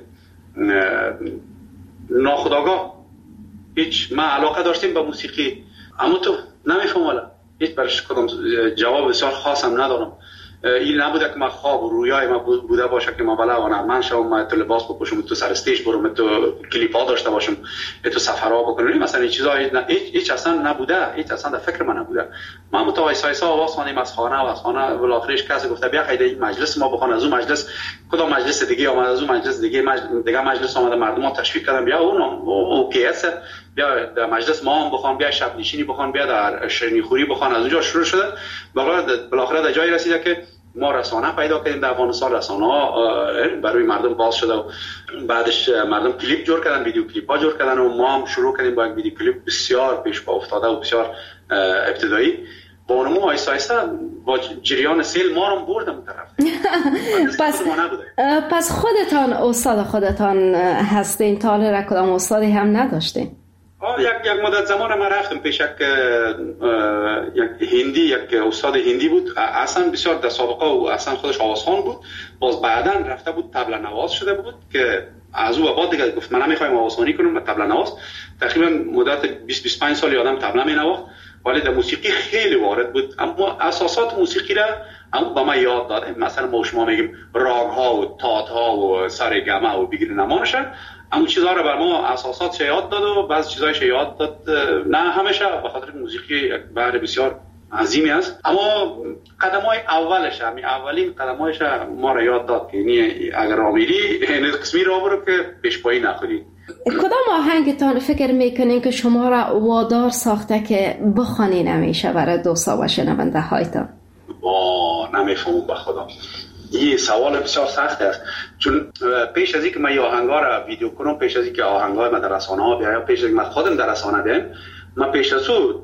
ناخودآگاه. هیچ ما علاقه داشتیم به موسیقی اما تو نمیفهمم ولی هیچ برش کدام جواب بسیار خاصم ندارم. این نبوده که من خواب و رویای ما بوده باشه که ما بلا هنرمند شوم، ما تو لباس بپوشم، تو سر استیج برم، تو کلیپ‌ها داشته باشم، تو سفرها بکنم. مثلا این چیزا هیچ هیچ اصلا نبوده، هیچ اصلا در فکر من نبوده. ما متوایسا ایسا آواز خوانیم از خانه و از خانه بالاخرش کسی گفته بیا خیلی این مجلس ما بخوان، از اون مجلس کدام مجلس دیگه اومد، از اون مجلس دیگه دیگه مجلس اومد، مردم ها تشویق کردن بیا اون اوکی است، بیا در مجلس ما هم بخوان، بیا شب نشینی بخوان، بیا در شیرینی خوری بخوان. از اونجا شروع شده بالاخره در جایی رسیده که ما رسانه پیدا کردیم در افغانستان. رسانه ها برای مردم باز شده و بعدش مردم کلیپ جور کردن، ویدیو کلیپ ها جور کردن و ما هم شروع کردیم با یک ویدیو کلیپ بسیار پیش پا افتاده و بسیار ابتدایی. با اونمو آیسته آیسته با جریان سیل ما رو بردم طرف. پس پس خودتان استاد خودتان هستین؟ تا حالا کدام استادی هم نداشتین؟ آه یک یک مدت زمان ما رفتم پیش یک یک هندی، یک استاد هندی بود، اصلا بسیار در سابقه و اصلا خودش آوازخوان بود. باز بعداً رفته بود طبله نواز شده بود که از او بعد دیگه گفت من نمیخوایم آوازخوانی کنم، من طبله نواز. تقریبا مدت بیست بیست و پنج سال آدم طبله مینواخت ولی در موسیقی خیلی وارد بود. اما اساسات موسیقی را اما با ما یاد داده. مثلا ما شما میگیم راگ ها و تات ها و سرگمه و بگیر نمانش، اما چیزها رو بر ما اساسات یاد داد و بعضی چیزایش یاد داد. نه همیشه، به خاطر موسیقی یک بحر بسیار عظیمی است، اما قدم‌های اولش، همین اولین قدم‌هایش ما رو یاد داد که یعنی اگر رامیری این قسمی را برو که پیش پایی نخوری. کدام آهنگتان فکر میکنین که شما را وادار ساخته که بخوانین همیشه برای دوستا و شنونده هایتان؟ با نمیفهمم به خدا. این سوال بسیار سخت است، چون پیش از اینکه من آهنگا را ویدیو کنم، پیش از اینکه آهنگای من در رسانه ها بیایم، پیش از اینکه من خودم در رسانه بیایم، من پیش از او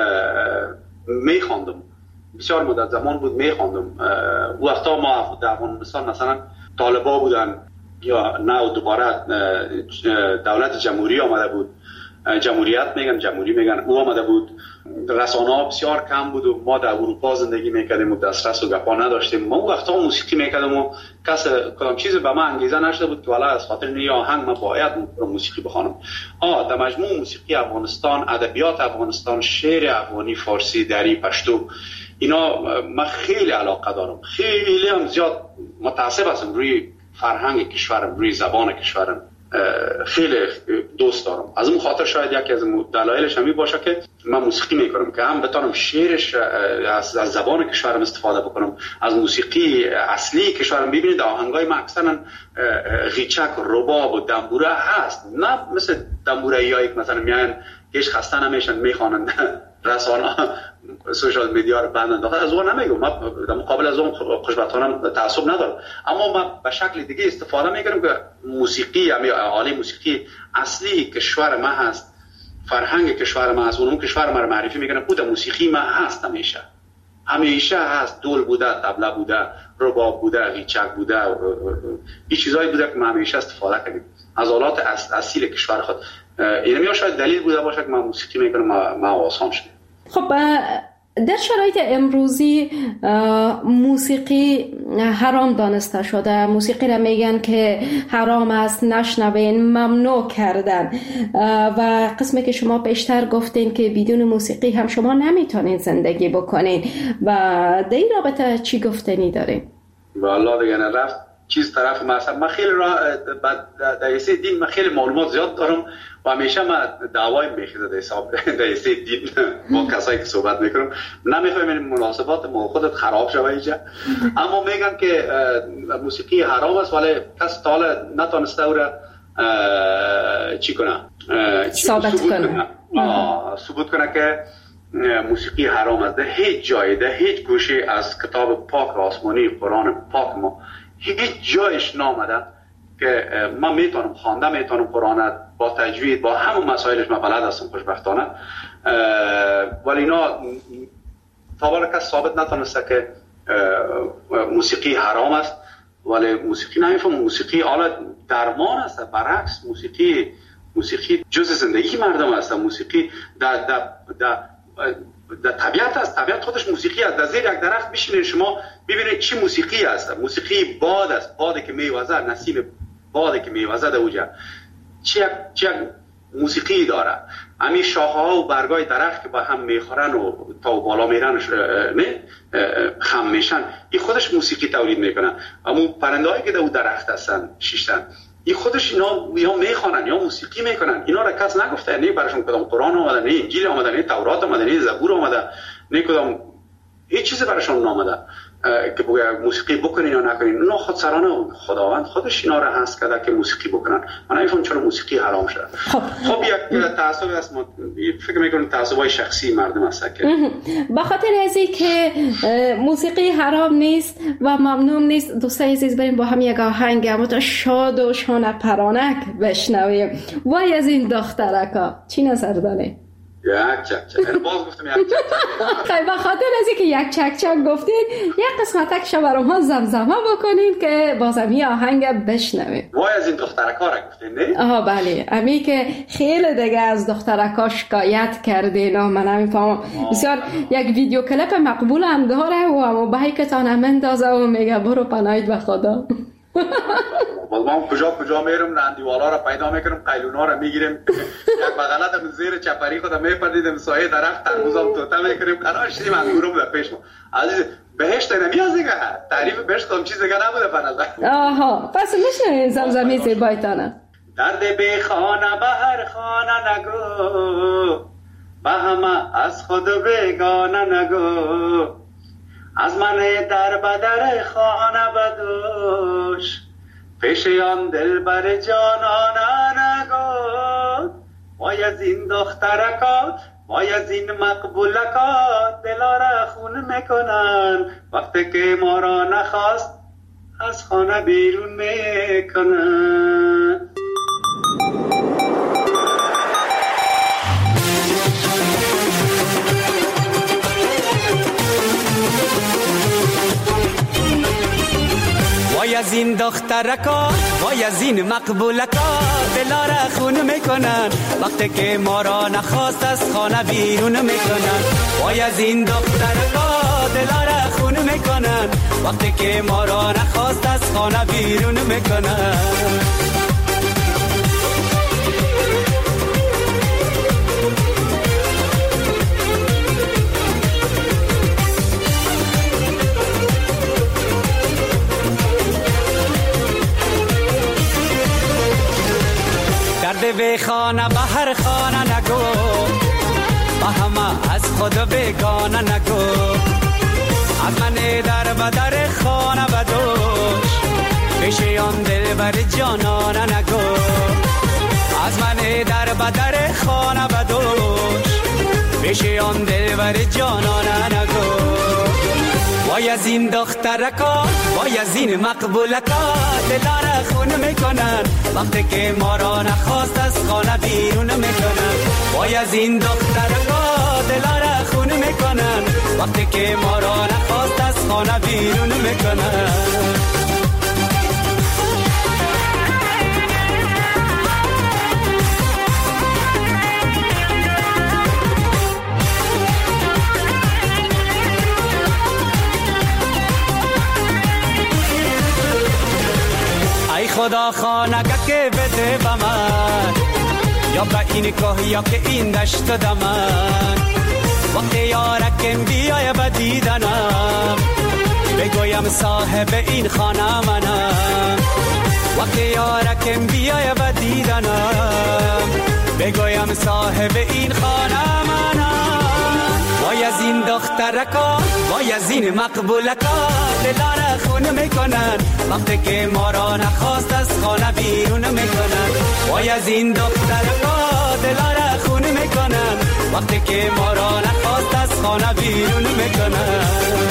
میخواندم. بسیار مدت زمان بود میخواندم. وقتا ما در افغانستان مثلا طالبا بودن یا نه دوباره دولت جمهوری آمده بود، جمهوریت میگن، جمهوری میگن، او آمده بود. رسانه ها بسیار کم بود و ما در اروپا زندگی میکردیم و دسترس و گپا نداشتیم. ما وقتا موسیقی میکردم و کس کدام چیز به من انگیزه نشده بود که والا از خاطر این آهنگ من باید موسیقی بخوانم. آ در مجموع موسیقی افغانستان، ادبیات افغانستان، شعر افغانی، فارسی، دری، پشتو، اینا من خیلی علاقه دارم. خیلی هم زیاد متعصب هستم روی فرهنگ کشورم، روی زبان کشورم. خیلی دوست دارم. از اون خاطر شاید یکی از دلایلش همین باشه که من موسیقی میکنم که هم بتونم شعرش از, از زبان کشورم استفاده بکنم، از موسیقی اصلی کشورم. ببینید آهنگای من اکثرا غیچک، رباب و دنبوره هست، نه مثل دنبوره‌ای که مثلا میان هیچ خسته نمیشن میخوانن رسانه سوشال میدیا رو بند انداخته. از اون نمیگم، من در مقابل از اون خوشبختانه تعصب ندارم، اما من به شکل دیگه استفاده میکنم که موسیقی یعنی آله موسیقی اصلی کشور ما هست، فرهنگ کشور ما هست، اون کشور ما رو معرفی میکنم. بود موسیقی ما هست، همیشه همیشه هست. دول بوده، طبله بوده، رباب بوده، غیچک بوده، این چیزایی بوده که ما همیشه استفاده کردیم از آلات اصیل کشور خود. اینم شاید دلیل بوده باشه که من موسیقی میکنم ما, ما آسان شد. خب در شرایط امروزی موسیقی حرام دانسته شده، موسیقی را میگن که حرام است، نشنوین، ممنوع کردن. و قسمی که شما بیشتر گفتین که بدون موسیقی هم شما نمیتونین زندگی بکنین، و در این رابطه چی گفتنی دارین؟ والله دیگه رفت چیز طرف مثلا من خیلی را در ایسه دین من خیلی معلومات زیاد دارم و همیشه من دعوای میخیزه در حساب در ایسه دین با کسایی که صحبت میکنم. نمیخوایم این مناسبات ما خودت خراب شوه اینجا، اما میگن که موسیقی حرام است ولی کس تا حالا نتونسته او را چی کنه، ثابت کنه، ثبوت کنه که موسیقی حرام است. در هیچ جای، در هیچ گوشه از کتاب پاک آسمانی قرآن پاک ما هیچ جایش نامده که من میتونم خوانده، میتونم قرآن با تجوید با همون مسائلش من بلد هستم خوشبختانه، ولی اینا تا کس ثابت نتونسته که موسیقی حرام است. ولی موسیقی نمیفهم، موسیقی حالا درمان است، برعکس موسیقی موسیقی جز زندگی مردم است. موسیقی در در در در طبیعت است، طبیعت خودش موسیقی است. در زیر یک درخت بشینید شما ببینید چی موسیقی است. موسیقی باد است، بادی که میوزه، نسیم بادی که میوزه در اوجا چه چه موسیقی داره. همین شاخه‌ها و برگای درخت که با هم میخورن و تا بالا میرن نه خم میشن، این خودش موسیقی تولید میکنن. اما پرنده‌هایی که در درخت هستن شیشتن، این خودش اینا یا میخوانن یا موسیقی میکنن. اینا را کس نگفته، نه براشون کدام قرآن اومده، نه انجیل اومده، نه تورات اومده، نه زبور اومده، نه کدام هیچ چیزی براشون نامده که بگه موسیقی بکنین یا نکنین. اونا خودسرانه خداوند خودش اینا را هست کرده که موسیقی بکنن. من نمیفهم چرا موسیقی حرام شده. خب, خب یک تعصب است، فکر میکنم تعصبای شخصی مردم است که به خاطر ازی که موسیقی حرام نیست و ممنوع نیست، دوستان عزیز بریم با هم یک آهنگ مت شاد و شانه پرانک بشنویم. وای از این دخترکا چی نظر داره؟ یک چک چک باز گفتم یک چک چک خیلی به خاطر ازی که یک چک چک گفتید یک قسمتک شو برام ها زمزمه بکنید که بازم یه آهنگ بشنویم. وای از این دخترکا را گفتین نه؟ آها بله، امی که خیلی دیگه از دخترکا شکایت کردین و من نمیفهمم. بسیار یک ویدیو کلیپ مقبول هم داره و اما بهی که تا نمندازه و میگه برو پناهید به خدا. باز ما کجا کجا میرم نندیوالا را پیدا میکنم، قیلونا را میگیریم، یک بغلت زیر چپری خودم میپردیدم سایه درخت ترموزم توته میکنیم، قرار شدیم انگورم در پیش ما. عزیز بهشت نمیاد دیگه، تعریف بهشت کدام چیز دیگه نبوده پنازه. آها پس میشنویم زمزمه زیبایتانه. درد بی خانه به هر خانه نگو، به همه از خود بگانه نگو، از من در بدر خانه بدوش، پیش آن دل بر جانانه نگو. وای از این دخترکا، وای از این مقبولکا، دلا را خون میکنن، وقتی که ما را نخواست از خانه بیرون میکنن. وای از این دخترکا، وای از این مقبولکا، دلا را خون میکنن، وقتی که ما را نخواست از خانه بیرون میکنن. وای از این دخترکا، دلا را خون میکنن، وقتی که ما را نخواست از خانه بیرون میکنن. درد به خانه به هر خانه نگو، با همه از خود بگانه نگو، از من در بدر خانه بدوش، پیش آن دل بر جانانه نگو، از من در بدر خانه بدوش، پیش آن دل بر جانانه نگو. وای از این دخترکا، وای از این مقبولکا، دلا را خون میکنن، وقتی که ما را نخواست از خانه بیرون میکنن. وای از این دخترکا، دلا را خون میکنن، وقتی که ما را نخواست از خانه بیرون میکنن. خدا خانه که بده به من، یا به این کوه یا که این دشت دمن، وقتی یارکم بیای به دیدنم، بگویم صاحب این خانه منم. وقتی یارکم بیای به دیدنم، بگویم صاحب این خانه منم. وای از این دخترکا، وای از این مقبولکا، دلا را خون میکنن، وقتی که ما را نخواست از خانه بیرون میکنن. وای از این دخترکا، دلا را خون میکنن، وقتی که ما را نخواست از خانه بیرون میکنن.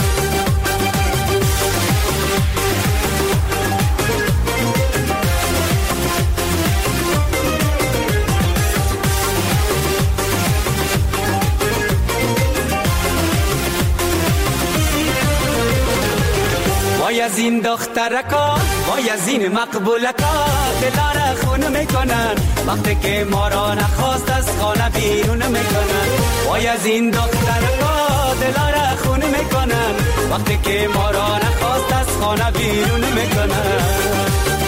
وای از این دخترکا، وای از این مقبولکا، دلا را خون میکنن، وقتی که ما را نخواست از خانه بیرون میکنن. وای از این دختر با دلاره خون میکنن وقتی که ما را نخواست از خانه بیرون میکنن.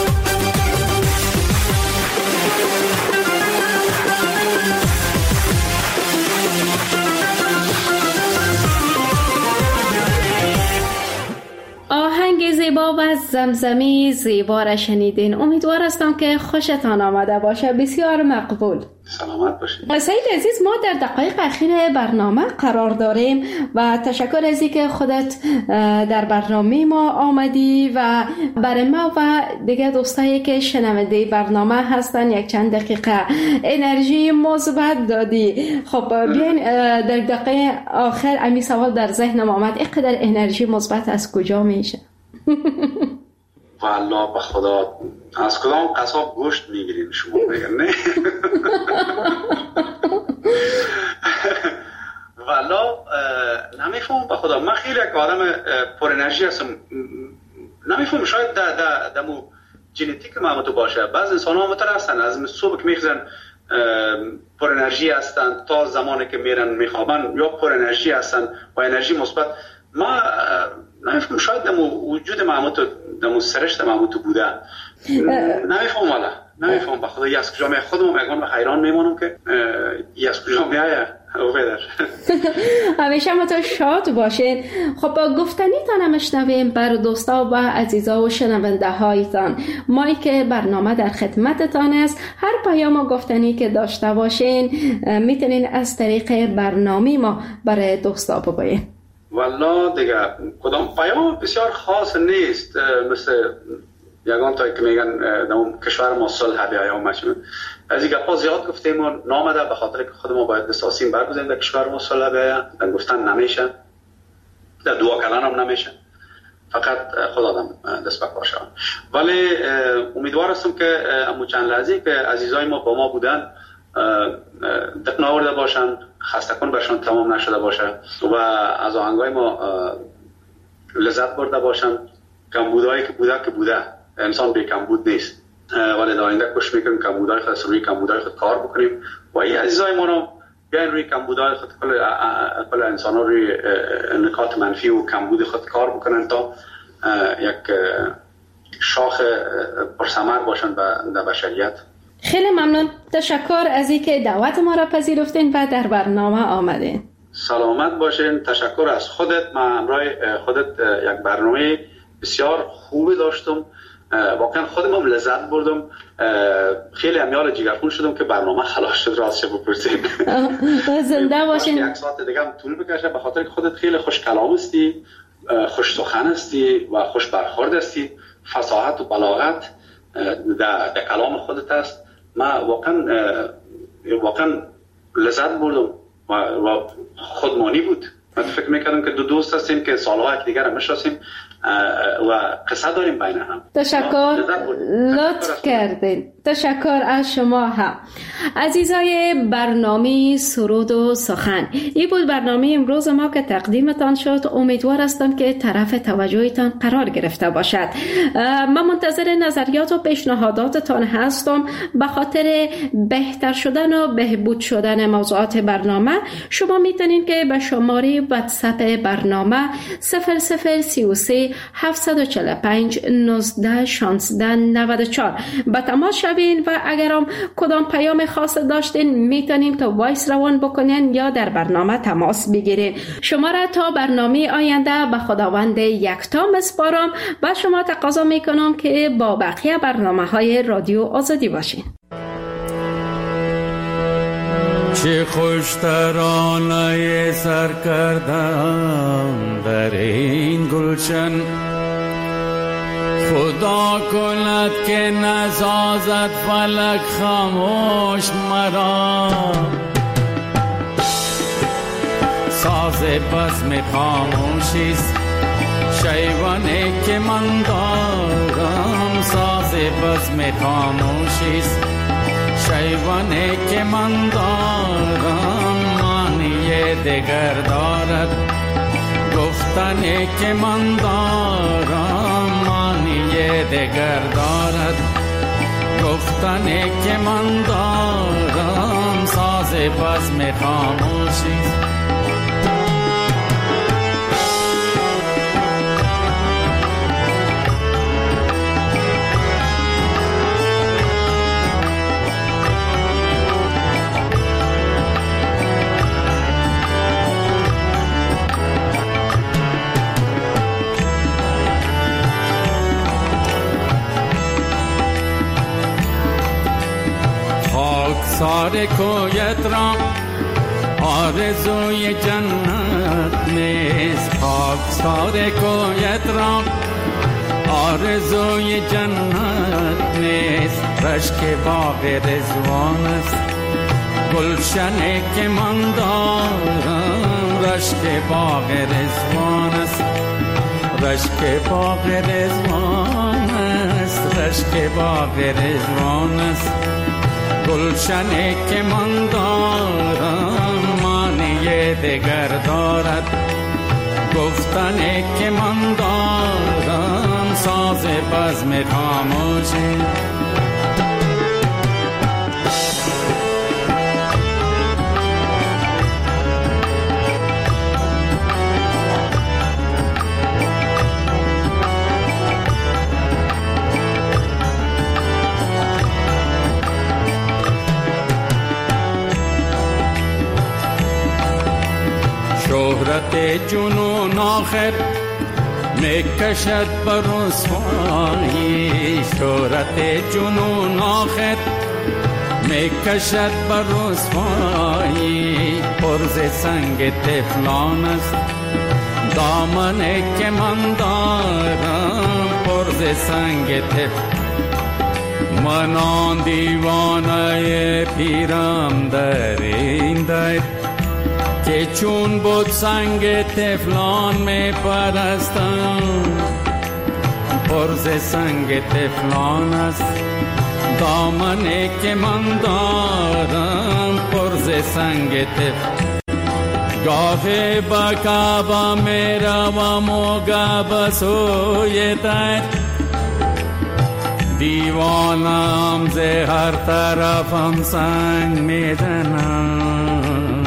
آهنگ زیبا و زمزمی زیبا را شنیدین. امیدوار هستم که خوشتان آمده باشه. بسیار مقبول. سلامت باشید. سعید عزیز، ما در دقایق اخیر برنامه قرار داریم و تشکر از اینکه خودت در برنامه ما آمدی و برای ما و دیگه دوستایی که شنونده برنامه هستن یک چند دقیقه انرژی مثبت دادی. خب بیاین در دقیقه آخر امی سوال در ذهنم آمد، اینقدر انرژی مثبت از کجا میشه؟ والله به خدا از کدام قصاب گوشت میگیرین شما بگن نه؟ والله نمیفهم به خدا. من خیلی یک آدم پر انرژی هستم. نمیفهم شاید در در دمو ژنتیک ما تو باشه. بعض انسان ها متر هستن از صبح که میخزن پر انرژی هستن تا زمانی که میرن میخوابن یا پر انرژی هستن و انرژی مثبت. ما نمیفهم شاید دمو وجود محمود دمو سرشت محمود بوده. نمیفهم والا نمیفهم به خدا. از کجا می خودم میگم به حیران میمونم که از کجا میایه او بدر. همیشه ما تو شاد باشین. خب گفتنی تان مشنویم بر دوستا و عزیزا و شنونده هایتان. مایی که برنامه در خدمتتان است. هر پیام گفتنی که داشته باشین میتونین از طریق برنامه ما برای دوستا بگوین. والله دیگه کدام پیام بسیار خاص نیست، مثل یگان تایی که میگن در کشور ما صلح بیایم مشمول از این گپا زیاد گفتیم و نامده به خاطر که خود ما باید دستاسیم برگزیم در کشور ما صلح بیایم. در گفتن نمیشه، در دعا کردن هم نمیشه، فقط خدا آدم دست بک باشه. ولی امیدوار هستم که امو چند لحظه که عزیزای ما با ما بودن دق ناورده باشن، خسته کن برشان تمام نشده باشه و از آهنگای ما لذت برده باشن. کمبودایی که بوده که بوده، انسان بی کمبود نیست، ولی در آینده کوشش میکنیم کمبودای خود روی کمبودای خود کار بکنیم و این عزیزای ما رو بیاین روی کمبودای خود کل کل انسان ها روی نکات منفی و کمبود خود کار بکنن تا یک شاخ پرثمر باشن در بشریت. خیلی ممنون. تشکر از اینکه دعوت ما را پذیرفتین و در برنامه آمدین. سلامت باشین. تشکر از خودت. من همراه خودت یک برنامه بسیار خوبی داشتم، واقعا خودم هم لذت بردم. خیلی امیال جگرخون شدم که برنامه خلاص شد راستش بپرسیم. زنده باشین. یک ساعت دیگه هم طول بکشه به خاطر که خودت خیلی خوش کلام هستی، خوش سخن هستی و خوش برخورد هستی. فصاحت و بلاغت در کلام خودت است. من واقعا واقعا لذت بردم و, و خودمانی بود. من فکر میکردم که دو دوست هستیم که سالها یک دیگر هم میشناسیم و قصه داریم بین هم. تشکر، لطف کردین. تشکر از شما هم. عزیزای برنامه سرود و سخن، این بود برنامه امروز ما که تقدیمتان شد. امیدوار هستم که طرف توجهتان قرار گرفته باشد. من منتظر نظریات و پیشنهاداتتان هستم. به خاطر بهتر شدن و بهبود شدن موضوعات برنامه شما میتونین که به شماره واتساپ برنامه صفر صفر سی و سه هفتصد و چهل و پنج نوزده شانزده نود و چهار با تماس شوین و اگرم کدام پیام خاص داشتین میتونیم که وایس روان بکنین یا در برنامه تماس بگیرین. شما را تا برنامه آینده به خداوند یکتا مسپارم و شما تقاضا میکنم که با بقیه برنامه های رادیو آزادی باشین. چه خوش ترانه سر کردم در این گلشن، خدا کند که نسازد فلک خاموش مرا. ساز بزم خاموشیست شیوانی که من دارم، ساز بزم خاموشیست شیوانی که من دارم. معنی دگر دارد گفتنی که من دارم، معنی دگر دارد گفتنی که من دارم. ساز ساز بزم خاموشی است. سار کویت را آرزوی جنت نیست، خاک سار کویت را آرزوی جنت نیست. رشک باغ رضوان است گلشنی که من دارم، رشک باغ رضوان است، رشک باغ رضوان است، رشک باغ رضوان است. گلشنی که من دارم معنی دگر دارد، گفتنی که من دارم ساز بزم خاموشی. شهرت جنون آخر میکشد بر رسوایی، شهرت جنون آخر میکشد بر رسوایی. پرز سنگ طفلان است دامنی که من دارم، پرز سنگ طفلان. من آن دیوانه پیرم در این در که چون بود سنگ طفلان می پرستم، پرز سنگ طفلان است دامنی که من دارم، پرز سنگ طفلان. گاهی با کعبه می روم و گاه به سوی در، دیوانم ز هر طرفم سنگ می زنم،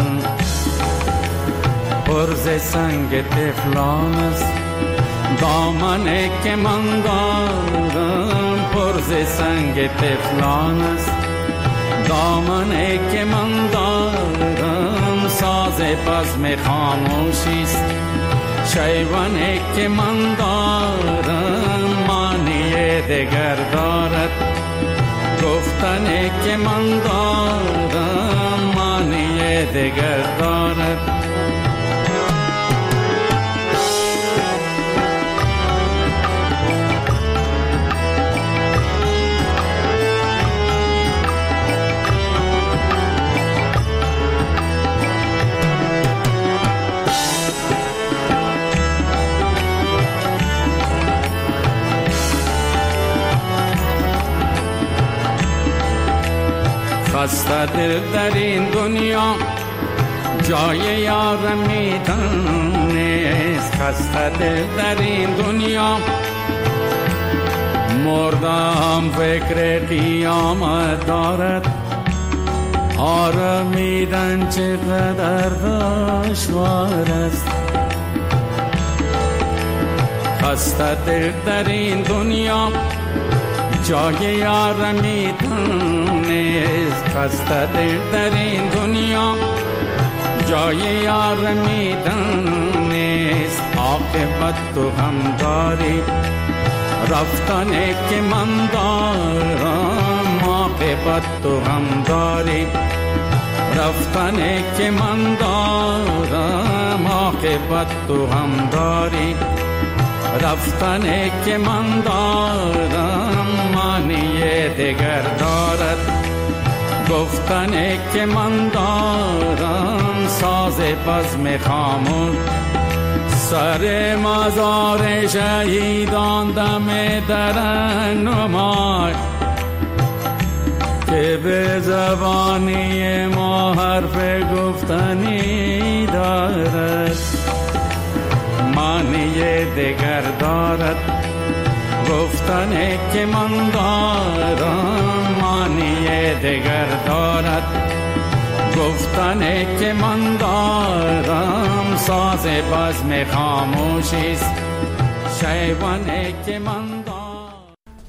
پرز سنگ طفلان است دامنی که من دارم، پرز سنگ طفلان است دامنی که من دارم. ساز بزم خاموشی است شیوانی که من دارم معنی دگر دارد، گفتنی که من دارم معنی دگر دارد. خسته دل در این دنیا جای یار میدان نیست، خسته دل در این دنیا مردم فکر قیامت دارد. آرمیدن چقدر دشوار است، خسته دل در این دنیا جای یار میدان نیست، خسته دل در این دنیا جای یار میدان نیست. عاقبت تو هم داری رفتنی که من دارم، عاقبت تو هم داری رفتنی که من دارم، عاقبت تو هم داری رفتنی که من دارم معنی دگر دارد، گفتنی که من دارم ساز بزم خاموش. سر مزار شهیدان دم درنگ نمای که به زبانی ما حرف گفتنی دارد، معنی دگر دارد، گفتنی که من دارم معنی دگر دارد، گفتنه که من دارم، ساز بزم خاموشیست شیوانه که من